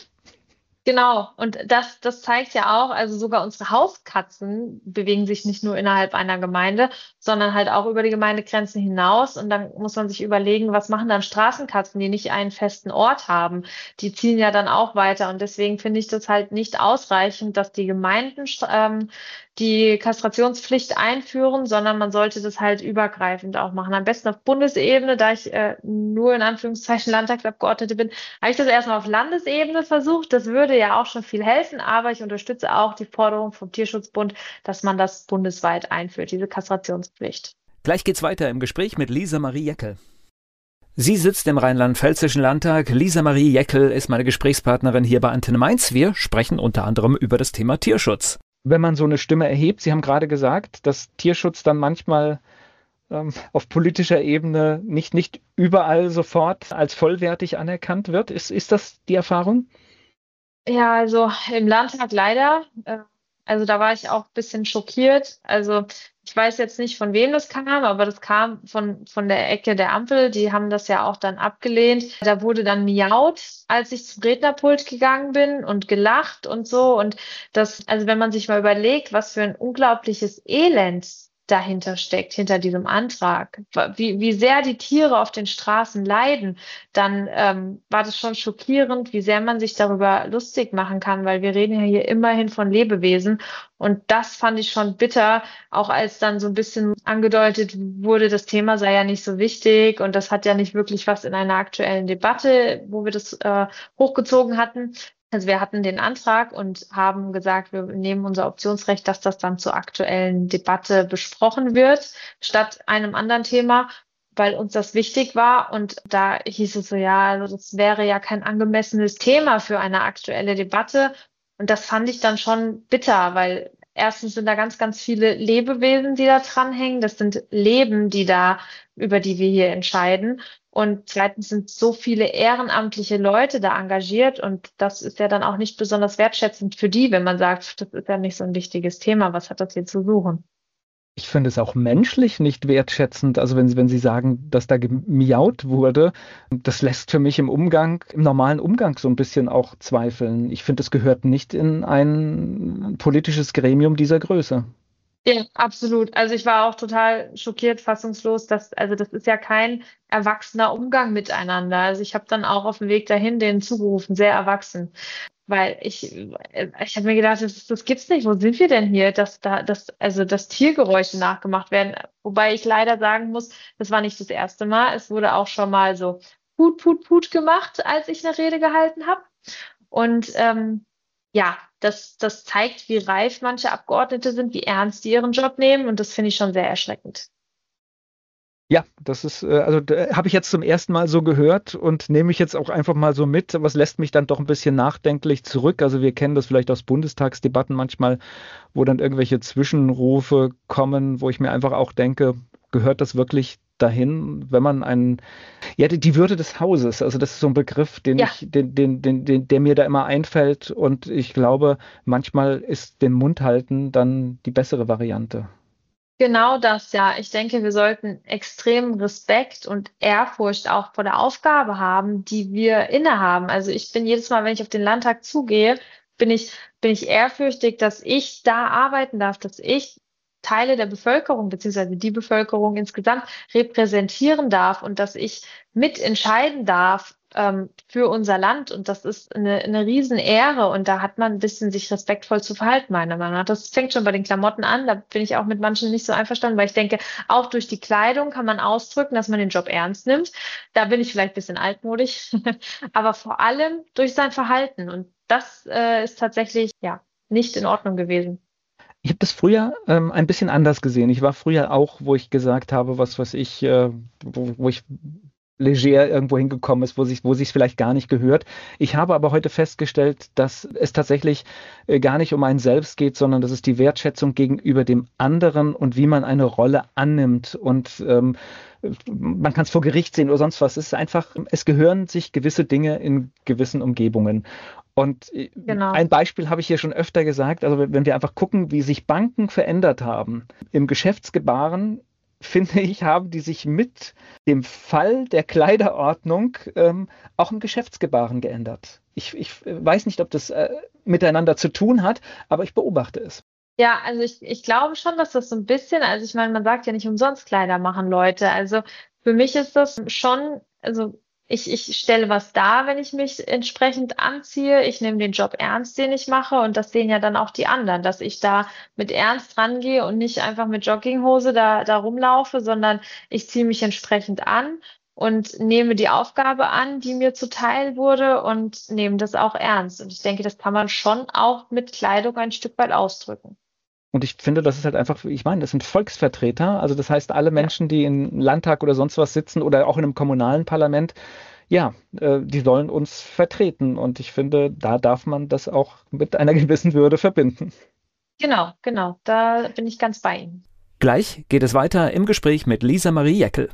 Genau, und das, das zeigt ja auch, also sogar unsere Hauskatzen bewegen sich nicht nur innerhalb einer Gemeinde, sondern halt auch über die Gemeindegrenzen hinaus. Und dann muss man sich überlegen, was machen dann Straßenkatzen, die nicht einen festen Ort haben? Die ziehen ja dann auch weiter. Und deswegen finde ich das halt nicht ausreichend, dass die Gemeinden ähm, die Kastrationspflicht einführen, sondern man sollte das halt übergreifend auch machen. Am besten auf Bundesebene, da ich äh, nur in Anführungszeichen Landtagsabgeordnete bin, habe ich das erstmal auf Landesebene versucht. Das würde ja auch schon viel helfen, aber ich unterstütze auch die Forderung vom Tierschutzbund, dass man das bundesweit einführt, diese Kastrationspflicht. Gleich geht's weiter im Gespräch mit Lisa Marie Jeckel. Sie sitzt im Rheinland-Pfälzischen Landtag. Lisa Marie Jeckel ist meine Gesprächspartnerin hier bei Antenne Mainz. Wir sprechen unter anderem über das Thema Tierschutz. Wenn man so eine Stimme erhebt, Sie haben gerade gesagt, dass Tierschutz dann manchmal ähm, auf politischer Ebene nicht, nicht überall sofort als vollwertig anerkannt wird. Ist, ist das die Erfahrung? Ja, also im Landtag leider. Äh, also da war ich auch ein bisschen schockiert. Also ich weiß jetzt nicht, von wem das kam, aber das kam von, von der Ecke der Ampel. Die haben das ja auch dann abgelehnt. Da wurde dann miaut, als ich zum Rednerpult gegangen bin und gelacht und so. Und das, also wenn man sich mal überlegt, was für ein unglaubliches Elend dahinter steckt, hinter diesem Antrag, wie, wie sehr die Tiere auf den Straßen leiden, dann ähm, war das schon schockierend, wie sehr man sich darüber lustig machen kann, weil wir reden ja hier immerhin von Lebewesen und das fand ich schon bitter, auch als dann so ein bisschen angedeutet wurde, das Thema sei ja nicht so wichtig und das hat ja nicht wirklich was in einer aktuellen Debatte, wo wir das äh, hochgezogen hatten. Also wir hatten den Antrag und haben gesagt, wir nehmen unser Optionsrecht, dass das dann zur aktuellen Debatte besprochen wird, statt einem anderen Thema, weil uns das wichtig war. Und da hieß es so, ja, also das wäre ja kein angemessenes Thema für eine aktuelle Debatte. Und das fand ich dann schon bitter, weil erstens sind da ganz, ganz viele Lebewesen, die da dranhängen. Das sind Leben, die da, über die wir hier entscheiden. Und zweitens sind so viele ehrenamtliche Leute da engagiert und das ist ja dann auch nicht besonders wertschätzend für die, wenn man sagt, das ist ja nicht so ein wichtiges Thema, was hat das hier zu suchen? Ich finde es auch menschlich nicht wertschätzend, also wenn Sie, wenn Sie sagen, dass da gemiaut wurde, das lässt für mich im Umgang, im normalen Umgang so ein bisschen auch zweifeln. Ich finde, es gehört nicht in ein politisches Gremium dieser Größe. Ja, absolut. Also ich war auch total schockiert, fassungslos, dass, also das ist ja kein erwachsener Umgang miteinander. Also ich habe dann auch auf dem Weg dahin denen zugerufen, sehr erwachsen. Weil ich, äh, ich habe mir gedacht, das, das gibt's nicht. Wo sind wir denn hier, dass da, dass, also dass Tiergeräusche nachgemacht werden? Wobei ich leider sagen muss, das war nicht das erste Mal. Es wurde auch schon mal so Put, Put, Put gemacht, als ich eine Rede gehalten habe. Und ähm, ja, das, das zeigt, wie reif manche Abgeordnete sind, wie ernst die ihren Job nehmen. Und das finde ich schon sehr erschreckend. Ja, das ist, äh, also da habe ich jetzt zum ersten Mal so gehört und nehme ich jetzt auch einfach mal so mit, aber es lässt mich dann doch ein bisschen nachdenklich zurück. Also wir kennen das vielleicht aus Bundestagsdebatten manchmal, wo dann irgendwelche Zwischenrufe kommen, wo ich mir einfach auch denke, gehört das wirklich dahin, wenn man einen, ja, die die Würde des Hauses, also das ist so ein Begriff, den Ja, ich, den, den, den, den, der mir da immer einfällt und ich glaube, manchmal ist den Mund halten dann die bessere Variante. genau das, ja. Ich denke, wir sollten extremen Respekt und Ehrfurcht auch vor der Aufgabe haben, die wir innehaben. Also ich bin jedes Mal, wenn ich auf den Landtag zugehe, bin ich, bin ich ehrfürchtig, dass ich da arbeiten darf, dass ich Teile der Bevölkerung beziehungsweise die Bevölkerung insgesamt repräsentieren darf und dass ich mitentscheiden darf, ähm, für unser Land. Und das ist eine, eine Riesenehre. Und da hat man ein bisschen sich respektvoll zu verhalten, meiner Meinung nach. Das fängt schon bei den Klamotten an. Da bin ich auch mit manchen nicht so einverstanden, weil ich denke, auch durch die Kleidung kann man ausdrücken, dass man den Job ernst nimmt. Da bin ich vielleicht ein bisschen altmodisch, aber vor allem durch sein Verhalten. Und das äh, ist tatsächlich, ja, nicht in Ordnung gewesen. Ich habe das früher ähm, ein bisschen anders gesehen. Ich war früher auch, wo ich gesagt habe, was weiß ich, äh, wo, wo ich leger irgendwo hingekommen ist, wo sich, wo sich vielleicht gar nicht gehört. Ich habe aber heute festgestellt, dass es tatsächlich äh, gar nicht um einen selbst geht, sondern dass es die Wertschätzung gegenüber dem anderen und wie man eine Rolle annimmt. Und ähm, man kann es vor Gericht sehen oder sonst was. Es ist einfach, es gehören sich gewisse Dinge in gewissen Umgebungen. Und äh, Genau. ein Beispiel habe ich hier schon öfter gesagt, also wenn wir einfach gucken, wie sich Banken verändert haben, im Geschäftsgebaren, finde ich, haben die sich mit dem Fall der Kleiderordnung ähm, auch im Geschäftsgebaren geändert. Ich, ich äh, weiß nicht, ob das äh, miteinander zu tun hat, aber ich beobachte es. Ja, also ich, ich glaube schon, dass das so ein bisschen, also ich meine, man sagt ja nicht umsonst Kleider machen Leute. Also für mich ist das schon, also ich, ich stelle was dar, wenn ich mich entsprechend anziehe. Ich nehme den Job ernst, den ich mache, und das sehen ja dann auch die anderen, dass ich da mit Ernst rangehe und nicht einfach mit Jogginghose da, da rumlaufe, sondern ich ziehe mich entsprechend an und nehme die Aufgabe an, die mir zuteil wurde, und nehme das auch ernst. Und ich denke, das kann man schon auch mit Kleidung ein Stück weit ausdrücken. Und ich finde, das ist halt einfach, ich meine, das sind Volksvertreter, also das heißt, alle Ja. Menschen, die im Landtag oder sonst was sitzen oder auch in einem kommunalen Parlament, ja, äh, die sollen uns vertreten. Und ich finde, da darf man das auch mit einer gewissen Würde verbinden. Genau, genau, da bin ich ganz bei Ihnen. Gleich geht es weiter im Gespräch mit Lisa Marie Jeckel.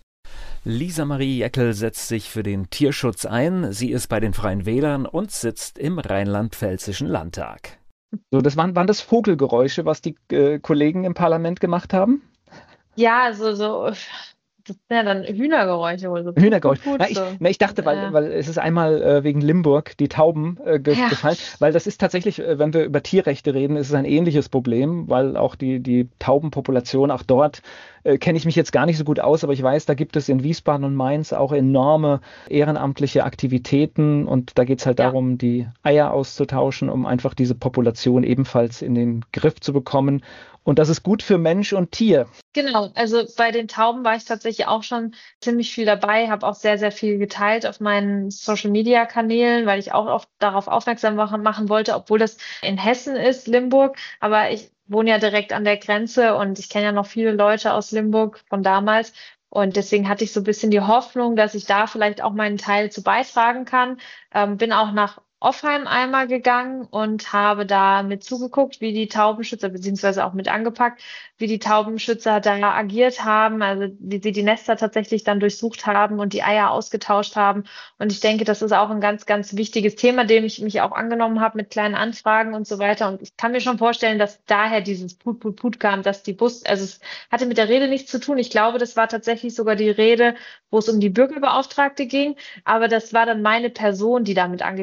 Lisa Marie Jeckel setzt sich für den Tierschutz ein. Sie ist bei den Freien Wählern und sitzt im Rheinland-Pfälzischen Landtag. So, das waren, waren das Vogelgeräusche, was die äh, Kollegen im Parlament gemacht haben? Ja, so, so, das sind ja dann Hühnergeräusche wohl so. Put, Hühnergeräusch. put, put, Na, ich, so. na, ich dachte, weil, Äh, weil es ist einmal äh, wegen Limburg die Tauben äh, ge ja, gefallen, weil das ist tatsächlich, äh, wenn wir über Tierrechte reden, ist es ein ähnliches Problem, weil auch die, die Taubenpopulation, auch dort äh, kenne ich mich jetzt gar nicht so gut aus, aber ich weiß, da gibt es in Wiesbaden und Mainz auch enorme ehrenamtliche Aktivitäten und da geht es halt ja. darum, die Eier auszutauschen, um einfach diese Population ebenfalls in den Griff zu bekommen. Und das ist gut für Mensch und Tier. Genau, also bei den Tauben war ich tatsächlich auch schon ziemlich viel dabei, habe auch sehr, sehr viel geteilt auf meinen Social-Media-Kanälen, weil ich auch oft darauf aufmerksam machen, machen wollte, obwohl das in Hessen ist, Limburg, aber ich wohne ja direkt an der Grenze und ich kenne ja noch viele Leute aus Limburg von damals, und deswegen hatte ich so ein bisschen die Hoffnung, dass ich da vielleicht auch meinen Teil zu beitragen kann. Ähm, bin auch nach Offheim einmal gegangen und habe da mit zugeguckt, wie die Taubenschützer, beziehungsweise auch mit angepackt, wie die Taubenschützer da agiert haben, also wie sie die Nester tatsächlich dann durchsucht haben und die Eier ausgetauscht haben. Und ich denke, das ist auch ein ganz, ganz wichtiges Thema, dem ich mich auch angenommen habe mit kleinen Anfragen und so weiter. Und ich kann mir schon vorstellen, dass daher dieses Put, Put, Put kam, dass die Bus, also es hatte mit der Rede nichts zu tun. Ich glaube, das war tatsächlich sogar die Rede, wo es um die Bürgerbeauftragte ging. Aber das war dann meine Person, die damit angegriffen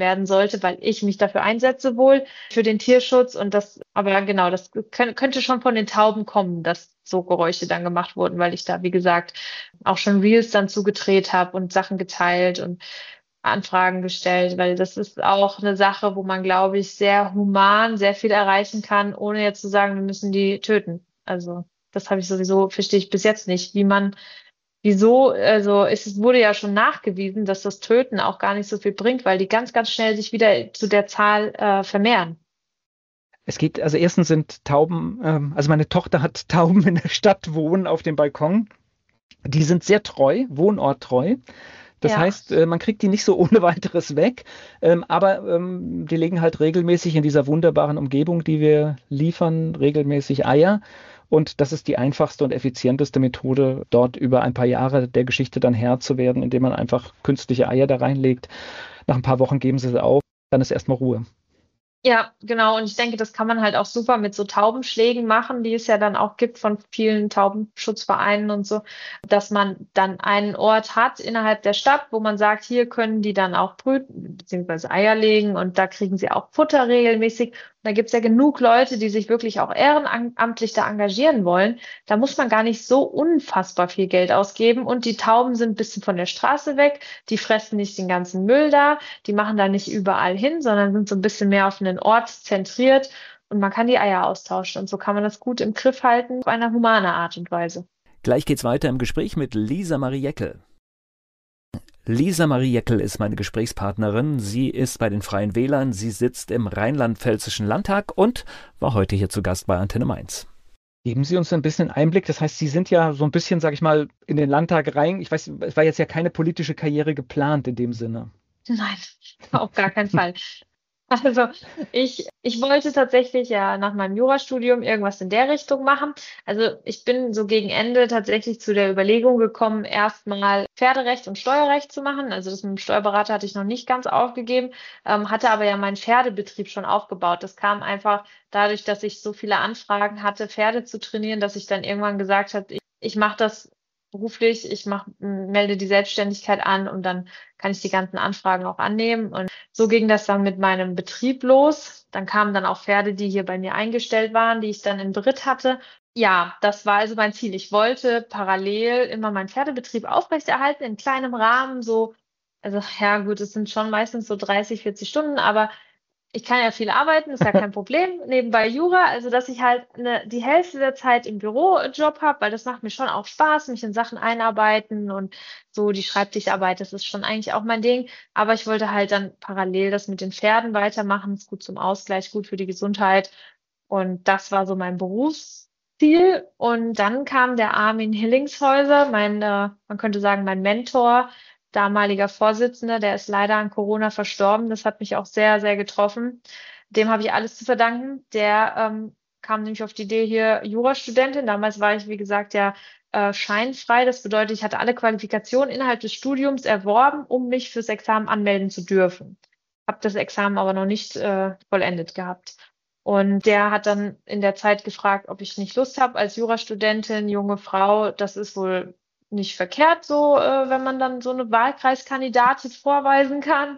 werden sollte, weil ich mich dafür einsetze wohl für den Tierschutz und das, aber genau, das könnt, könnte schon von den Tauben kommen, dass so Geräusche dann gemacht wurden, weil ich da, wie gesagt, auch schon Reels dann zugedreht habe und Sachen geteilt und Anfragen gestellt, weil das ist auch eine Sache, wo man, glaube ich, sehr human sehr viel erreichen kann, ohne jetzt zu sagen, wir müssen die töten. Also das habe ich sowieso, verstehe ich bis jetzt nicht, wie man, wieso, also es wurde ja schon nachgewiesen, dass das Töten auch gar nicht so viel bringt, weil die ganz, ganz schnell sich wieder zu der Zahl äh, vermehren. Es geht, also erstens sind Tauben, ähm, also meine Tochter hat Tauben in der Stadt wohnen auf dem Balkon. Die sind sehr treu, wohnorttreu. Das Ja. heißt, äh, man kriegt die nicht so ohne weiteres weg, ähm, aber ähm, die legen halt regelmäßig in dieser wunderbaren Umgebung, die wir liefern, regelmäßig Eier. Und das ist die einfachste und effizienteste Methode, dort über ein paar Jahre der Geschichte dann Herr zu werden, indem man einfach künstliche Eier da reinlegt. Nach ein paar Wochen geben sie sie auf, dann ist erstmal Ruhe. Ja, genau. Und ich denke, das kann man halt auch super mit so Taubenschlägen machen, die es ja dann auch gibt von vielen Taubenschutzvereinen und so, dass man dann einen Ort hat innerhalb der Stadt, wo man sagt, hier können die dann auch brüten bzw. Eier legen und da kriegen sie auch Futter regelmäßig. Und da gibt's ja genug Leute, die sich wirklich auch ehrenamtlich da engagieren wollen. Da muss man gar nicht so unfassbar viel Geld ausgeben. Und die Tauben sind ein bisschen von der Straße weg. Die fressen nicht den ganzen Müll da. Die machen da nicht überall hin, sondern sind so ein bisschen mehr auf einen Ort zentriert. Und man kann die Eier austauschen. Und so kann man das gut im Griff halten, auf eine humane Art und Weise. Gleich geht's weiter im Gespräch mit Lisa Marie Jeckel. Lisa Marie Jeckel ist meine Gesprächspartnerin. Sie ist bei den Freien Wählern, sie sitzt im Rheinland-Pfälzischen Landtag und war heute hier zu Gast bei Antenne Mainz. Geben Sie uns ein bisschen Einblick. Das heißt, Sie sind ja so ein bisschen, sage ich mal, in den Landtag rein. Ich weiß, es war jetzt ja keine politische Karriere geplant in dem Sinne. Nein, auf gar keinen Fall. Also ich, ich wollte tatsächlich ja nach meinem Jurastudium irgendwas in der Richtung machen. Also ich bin so gegen Ende tatsächlich zu der Überlegung gekommen, erstmal Pferderecht und Steuerrecht zu machen. Also das mit dem Steuerberater hatte ich noch nicht ganz aufgegeben, ähm, hatte aber ja meinen Pferdebetrieb schon aufgebaut. Das kam einfach dadurch, dass ich so viele Anfragen hatte, Pferde zu trainieren, dass ich dann irgendwann gesagt habe, ich, ich mache das beruflich, ich mach, melde die Selbstständigkeit an und dann kann ich die ganzen Anfragen auch annehmen. Und so ging das dann mit meinem Betrieb los. Dann kamen dann auch Pferde, die hier bei mir eingestellt waren, die ich dann in Beritt hatte. Ja, das war also mein Ziel. Ich wollte parallel immer meinen Pferdebetrieb aufrechterhalten, in kleinem Rahmen, so, also ja gut, es sind schon meistens so dreißig, vierzig Stunden, aber ich kann ja viel arbeiten, ist ja kein Problem. Nebenbei Jura, also dass ich halt eine, die Hälfte der Zeit im Bürojob habe, weil das macht mir schon auch Spaß, mich in Sachen einarbeiten und so die Schreibtischarbeit, das ist schon eigentlich auch mein Ding. Aber ich wollte halt dann parallel das mit den Pferden weitermachen, ist gut zum Ausgleich, gut für die Gesundheit. Und das war so mein Berufsziel. Und dann kam der Armin Hillingshäuser, mein, äh, man könnte sagen, mein Mentor, damaliger Vorsitzender, der ist leider an Corona verstorben. Das hat mich auch sehr, sehr getroffen. Dem habe ich alles zu verdanken. Der ähm, kam nämlich auf die Idee, hier Jurastudentin. Damals war ich, wie gesagt, ja äh, scheinfrei. Das bedeutet, ich hatte alle Qualifikationen innerhalb des Studiums erworben, um mich fürs Examen anmelden zu dürfen. Habe das Examen aber noch nicht äh, vollendet gehabt. Und der hat dann in der Zeit gefragt, ob ich nicht Lust habe, als Jurastudentin, junge Frau, das ist wohl nicht verkehrt so, äh, wenn man dann so eine Wahlkreiskandidatin vorweisen kann.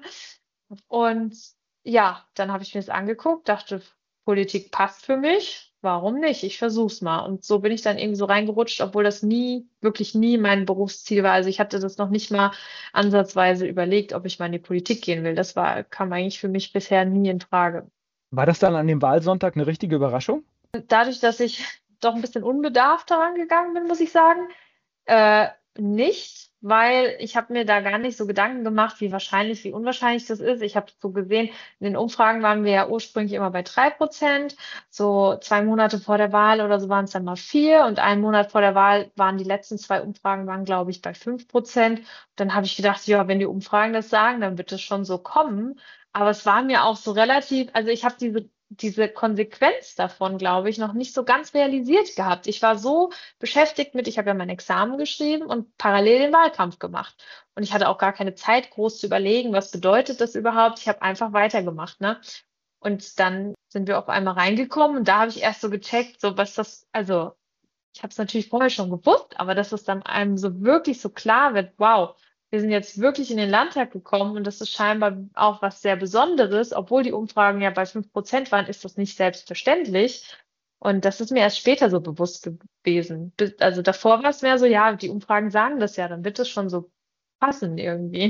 Und ja, dann habe ich mir das angeguckt, dachte, Politik passt für mich. Warum nicht? Ich versuch's mal. Und so bin ich dann irgendwie so reingerutscht, obwohl das nie, wirklich nie mein Berufsziel war. Also ich hatte das noch nicht mal ansatzweise überlegt, ob ich mal in die Politik gehen will. Das war, kam eigentlich für mich bisher nie in Frage. War das dann an dem Wahlsonntag eine richtige Überraschung? Dadurch, dass ich doch ein bisschen unbedarft daran gegangen bin, muss ich sagen, Äh, nicht, weil ich habe mir da gar nicht so Gedanken gemacht, wie wahrscheinlich, wie unwahrscheinlich das ist. Ich habe so gesehen, in den Umfragen waren wir ja ursprünglich immer bei drei Prozent. So zwei Monate vor der Wahl oder so waren es dann mal vier und einen Monat vor der Wahl waren die letzten zwei Umfragen, waren glaube ich bei fünf Prozent. Dann habe ich gedacht, ja, wenn die Umfragen das sagen, dann wird es schon so kommen. Aber es war mir auch so relativ, also ich habe diese diese Konsequenz davon, glaube ich, noch nicht so ganz realisiert gehabt. Ich war so beschäftigt mit, ich habe ja mein Examen geschrieben und parallel den Wahlkampf gemacht. Und ich hatte auch gar keine Zeit, groß zu überlegen, was bedeutet das überhaupt. Ich habe einfach weitergemacht, ne? Und dann sind wir auf einmal reingekommen und da habe ich erst so gecheckt, so was das, also ich habe es natürlich vorher schon gewusst, aber dass es dann einem so wirklich so klar wird, wow, wir sind jetzt wirklich in den Landtag gekommen und das ist scheinbar auch was sehr Besonderes. Obwohl die Umfragen ja bei fünf Prozent waren, ist das nicht selbstverständlich. Und das ist mir erst später so bewusst gewesen. Bis- Also davor war es mehr so, ja, die Umfragen sagen das ja, dann wird es schon so passen irgendwie.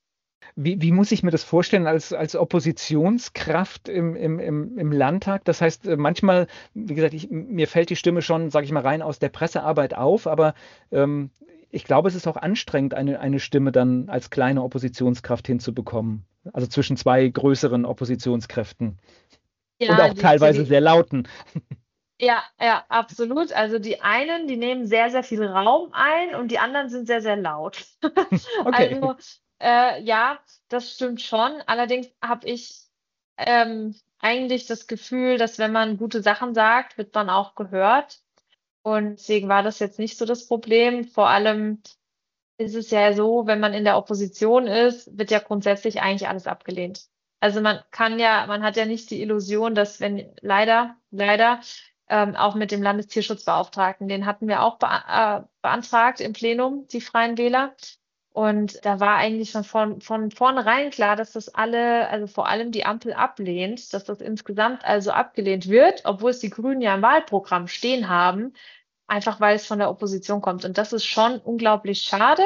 Wie, wie muss ich mir das vorstellen als, als Oppositionskraft im, im, im, im Landtag? Das heißt, äh, manchmal, wie gesagt, ich, mir fällt die Stimme schon, sage ich mal, rein aus der Pressearbeit auf, aber ähm, ich glaube, es ist auch anstrengend, eine, eine Stimme dann als kleine Oppositionskraft hinzubekommen. Also zwischen zwei größeren Oppositionskräften und Ja, auch die teilweise C D U. sehr lauten. Ja, ja, absolut. Also die einen, die nehmen sehr, sehr viel Raum ein und die anderen sind sehr, sehr laut. Okay. Also äh, ja, das stimmt schon. Allerdings habe ich ähm, eigentlich das Gefühl, dass wenn man gute Sachen sagt, wird man auch gehört. Und deswegen war das jetzt nicht so das Problem. Vor allem ist es ja so, wenn man in der Opposition ist, wird ja grundsätzlich eigentlich alles abgelehnt. Also man kann ja, man hat ja nicht die Illusion, dass wenn leider, leider ähm, auch mit dem Landestierschutzbeauftragten, den hatten wir auch bea äh, beantragt im Plenum, die Freien Wähler. Und da war eigentlich schon von, von vornherein klar, dass das alle, also vor allem die Ampel ablehnt, dass das insgesamt also abgelehnt wird, obwohl es die Grünen ja im Wahlprogramm stehen haben, einfach weil es von der Opposition kommt. Und das ist schon unglaublich schade,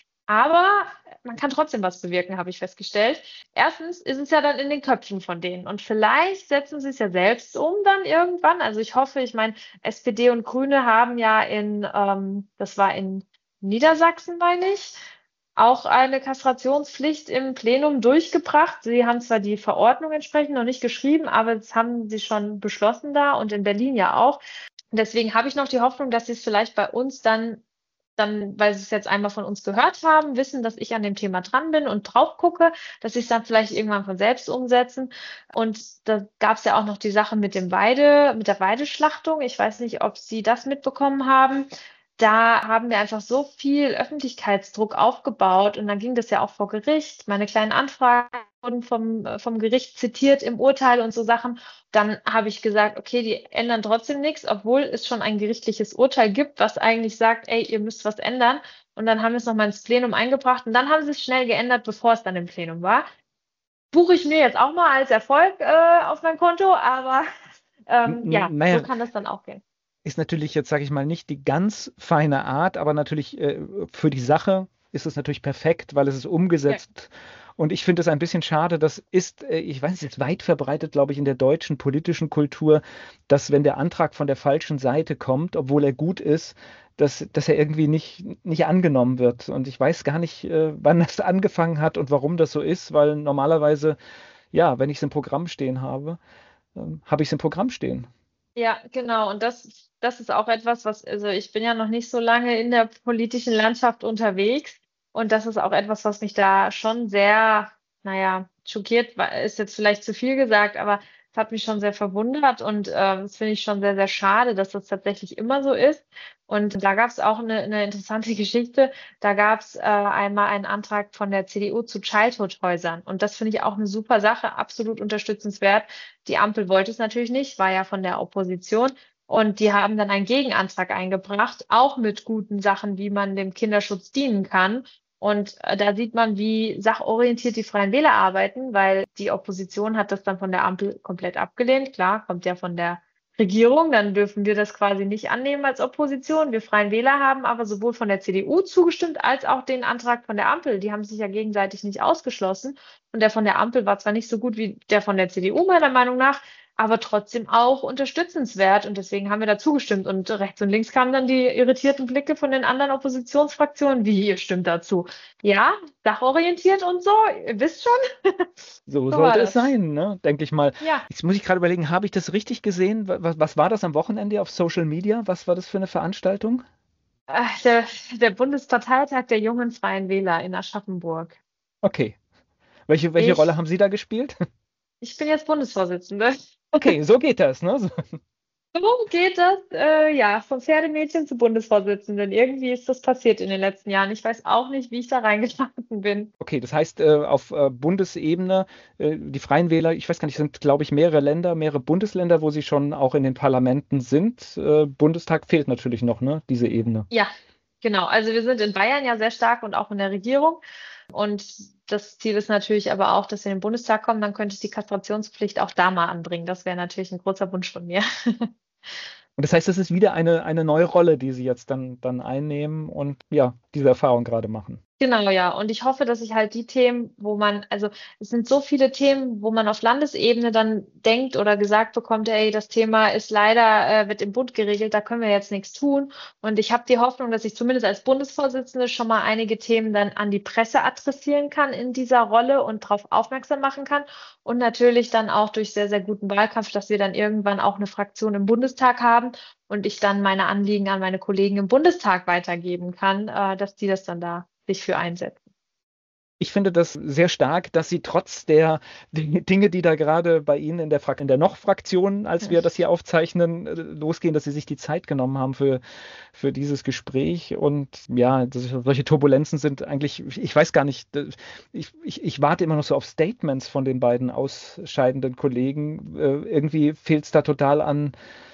aber man kann trotzdem was bewirken, habe ich festgestellt. Erstens ist es ja dann in den Köpfen von denen und vielleicht setzen sie es ja selbst um dann irgendwann. Also ich hoffe, ich meine, S P D und Grüne haben ja in, ähm, das war in Niedersachsen, meine ich, auch eine Kastrationspflicht im Plenum durchgebracht. Sie haben zwar die Verordnung entsprechend noch nicht geschrieben, aber das haben sie schon beschlossen da und in Berlin ja auch. Und deswegen habe ich noch die Hoffnung, dass sie es vielleicht bei uns dann, dann, weil sie es jetzt einmal von uns gehört haben, wissen, dass ich an dem Thema dran bin und drauf gucke, dass sie es dann vielleicht irgendwann von selbst umsetzen. Und da gab es ja auch noch die Sache mit dem Weide, mit der Weideschlachtung. Ich weiß nicht, ob Sie das mitbekommen haben. Da haben wir einfach so viel Öffentlichkeitsdruck aufgebaut und dann ging das ja auch vor Gericht. Meine kleinen Anfragen wurden vom, äh, vom Gericht zitiert im Urteil und so Sachen. Dann habe ich gesagt, okay, die ändern trotzdem nichts, obwohl es schon ein gerichtliches Urteil gibt, was eigentlich sagt, ey, ihr müsst was ändern. Und dann haben wir es nochmal ins Plenum eingebracht und dann haben sie es schnell geändert, bevor es dann im Plenum war. Buche ich mir jetzt auch mal als Erfolg äh, auf mein Konto, aber N- ähm, n- ja, so Naja, kann das dann auch gehen. ist natürlich jetzt, sage ich mal, nicht die ganz feine Art, aber natürlich äh, für die Sache ist es natürlich perfekt, weil es ist Ja. umgesetzt. Und ich finde es ein bisschen schade, das ist, äh, ich weiß, es ist weit verbreitet, glaube ich, in der deutschen politischen Kultur, dass wenn der Antrag von der falschen Seite kommt, obwohl er gut ist, dass, dass er irgendwie nicht, nicht angenommen wird. Und ich weiß gar nicht, äh, wann das angefangen hat und warum das so ist, weil normalerweise, ja, wenn ich es im Programm stehen habe, ähm, habe ich es im Programm stehen. Ja, genau. Und das, das ist auch etwas, was, also ich bin ja noch nicht so lange in der politischen Landschaft unterwegs. Und das ist auch etwas, was mich da schon sehr, naja, schockiert, wa- ist jetzt vielleicht zu viel gesagt, aber es hat mich schon sehr verwundert und ähm, das finde ich schon sehr, sehr schade, dass das tatsächlich immer so ist. Und da gab es auch eine, eine interessante Geschichte. Da gab es äh, einmal einen Antrag von der C D U zu Childhood-Häusern. Und das finde ich auch eine super Sache, absolut unterstützenswert. Die Ampel wollte es natürlich nicht, war ja von der Opposition. Und die haben dann einen Gegenantrag eingebracht, auch mit guten Sachen, wie man dem Kinderschutz dienen kann. Und äh, da sieht man, wie sachorientiert die Freien Wähler arbeiten, weil die Opposition hat das dann von der Ampel komplett abgelehnt. Klar, kommt ja von der Regierung, dann dürfen wir das quasi nicht annehmen als Opposition. Wir Freien Wähler haben aber sowohl von der C D U zugestimmt als auch den Antrag von der Ampel. Die haben sich ja gegenseitig nicht ausgeschlossen. Und der von der Ampel war zwar nicht so gut wie der von der C D U, meiner Meinung nach, aber trotzdem auch unterstützenswert. Und deswegen haben wir da zugestimmt. Und rechts und links kamen dann die irritierten Blicke von den anderen Oppositionsfraktionen. Wie, ihr stimmt dazu? Ja, sachorientiert und so, ihr wisst schon. So So war sollte es das. sein, ne? Denke ich mal. Ja, Jetzt muss ich gerade überlegen, habe ich das richtig gesehen? Was, was war das am Wochenende auf Social Media? Was war das für eine Veranstaltung? äh, der, der Bundesparteitag der Jungen Freien Wähler in Aschaffenburg. Okay. Welche, welche Rolle Ich, haben Sie da gespielt? ich bin jetzt Bundesvorsitzende. Okay, so geht das, ne? So, So geht das, äh, ja, vom Pferdemädchen zu Bundesvorsitzenden. Irgendwie ist das passiert in den letzten Jahren. Ich weiß auch nicht, wie ich da reingeraten bin. okay, das heißt, äh, auf äh, Bundesebene, äh, die Freien Wähler, ich weiß gar nicht, sind, glaube ich, mehrere Länder, mehrere Bundesländer, wo sie schon auch in den Parlamenten sind. Äh, Bundestag fehlt natürlich noch, ne? Diese Ebene. Ja, Genau, also wir sind in Bayern ja sehr stark und auch in der Regierung. Und das Ziel ist natürlich aber auch, dass wir in den Bundestag kommen, dann könnte ich die Kastrationspflicht auch da mal anbringen. Das wäre natürlich ein großer Wunsch von mir. Und das heißt, es ist wieder eine, eine neue Rolle, die Sie jetzt dann, dann einnehmen und ja, diese Erfahrung gerade machen. Genau, ja. Und ich hoffe, dass ich halt die Themen, wo man, also es sind so viele Themen, wo man auf Landesebene dann denkt oder gesagt bekommt, ey, das Thema ist leider, äh, wird im Bund geregelt, da können wir jetzt nichts tun. Und ich habe die Hoffnung, dass ich zumindest als Bundesvorsitzende schon mal einige Themen dann an die Presse adressieren kann in dieser Rolle und darauf aufmerksam machen kann. Und natürlich dann auch durch sehr, sehr guten Wahlkampf, dass wir dann irgendwann auch eine Fraktion im Bundestag haben und ich dann meine Anliegen an meine Kollegen im Bundestag weitergeben kann, äh, dass die das dann da sich für einsetzen. Ich finde das sehr stark, dass Sie trotz der Dinge, die da gerade bei Ihnen in der, Fra- in der Noch-Fraktion, als wir das hier aufzeichnen, äh, losgehen, dass Sie sich die Zeit genommen haben für, für dieses Gespräch. Und ja, das, solche Turbulenzen sind eigentlich, ich weiß gar nicht, ich, ich, ich warte immer noch so auf Statements von den beiden ausscheidenden Kollegen. Äh, irgendwie fehlt es da total an,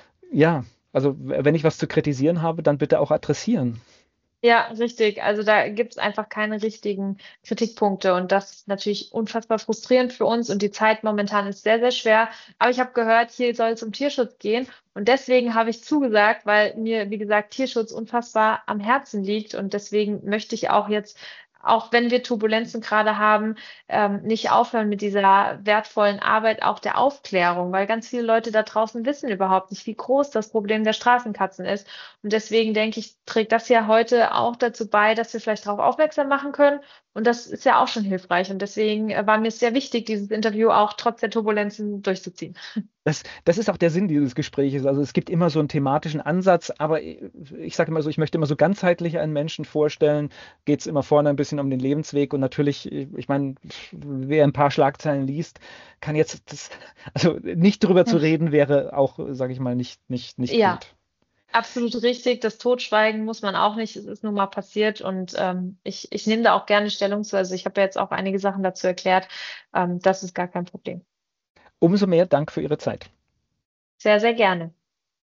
ja, also wenn ich was zu kritisieren habe, dann bitte auch adressieren. Ja, richtig. Also da gibt es einfach keine richtigen Kritikpunkte und das ist natürlich unfassbar frustrierend für uns und die Zeit momentan ist sehr, sehr schwer. Aber ich habe gehört, hier soll es um Tierschutz gehen und deswegen habe ich zugesagt, weil mir, wie gesagt, Tierschutz unfassbar am Herzen liegt und deswegen möchte ich auch jetzt, auch wenn wir Turbulenzen gerade haben, ähm, nicht aufhören mit dieser wertvollen Arbeit auch der Aufklärung, weil ganz viele Leute da draußen wissen überhaupt nicht, wie groß das Problem der Straßenkatzen ist. Und deswegen denke ich, trägt das ja heute auch dazu bei, dass wir vielleicht darauf aufmerksam machen können. Und das ist ja auch schon hilfreich. Und deswegen äh, war mir es sehr wichtig, dieses Interview auch trotz der Turbulenzen durchzuziehen. Das, das ist auch der Sinn dieses Gesprächs. Also es gibt immer so einen thematischen Ansatz, aber ich, ich sage immer so, ich möchte immer so ganzheitlich einen Menschen vorstellen. Geht es immer vorne ein bisschen um den Lebensweg und natürlich, ich meine, wer ein paar Schlagzeilen liest, kann jetzt, das, also nicht drüber zu reden wäre auch, sage ich mal, nicht, nicht, nicht Ja. gut. Absolut richtig. Das Totschweigen muss man auch nicht. Es ist nun mal passiert und ähm, ich, ich nehme da auch gerne Stellung zu. Also ich habe ja jetzt auch einige Sachen dazu erklärt. Ähm, das ist gar kein Problem. Umso mehr Dank für Ihre Zeit. Sehr, sehr gerne.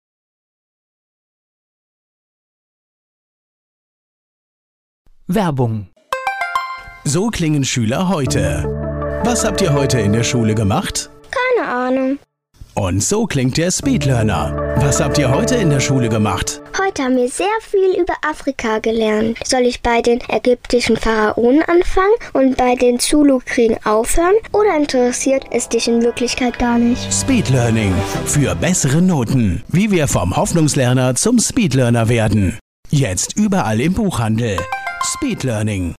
Werbung. So klingen Schüler heute. Was habt ihr heute in der Schule gemacht? Keine Ahnung. Und so klingt der Speedlearner. Was habt ihr heute in der Schule gemacht? Heute haben wir sehr viel über Afrika gelernt. Soll ich bei den ägyptischen Pharaonen anfangen und bei den Zulu-Kriegen aufhören? Oder interessiert es dich in Wirklichkeit gar nicht? Speedlearning. Für bessere Noten. Wie wir vom Hoffnungslerner zum Speedlearner werden. Jetzt überall im Buchhandel. Speedlearning.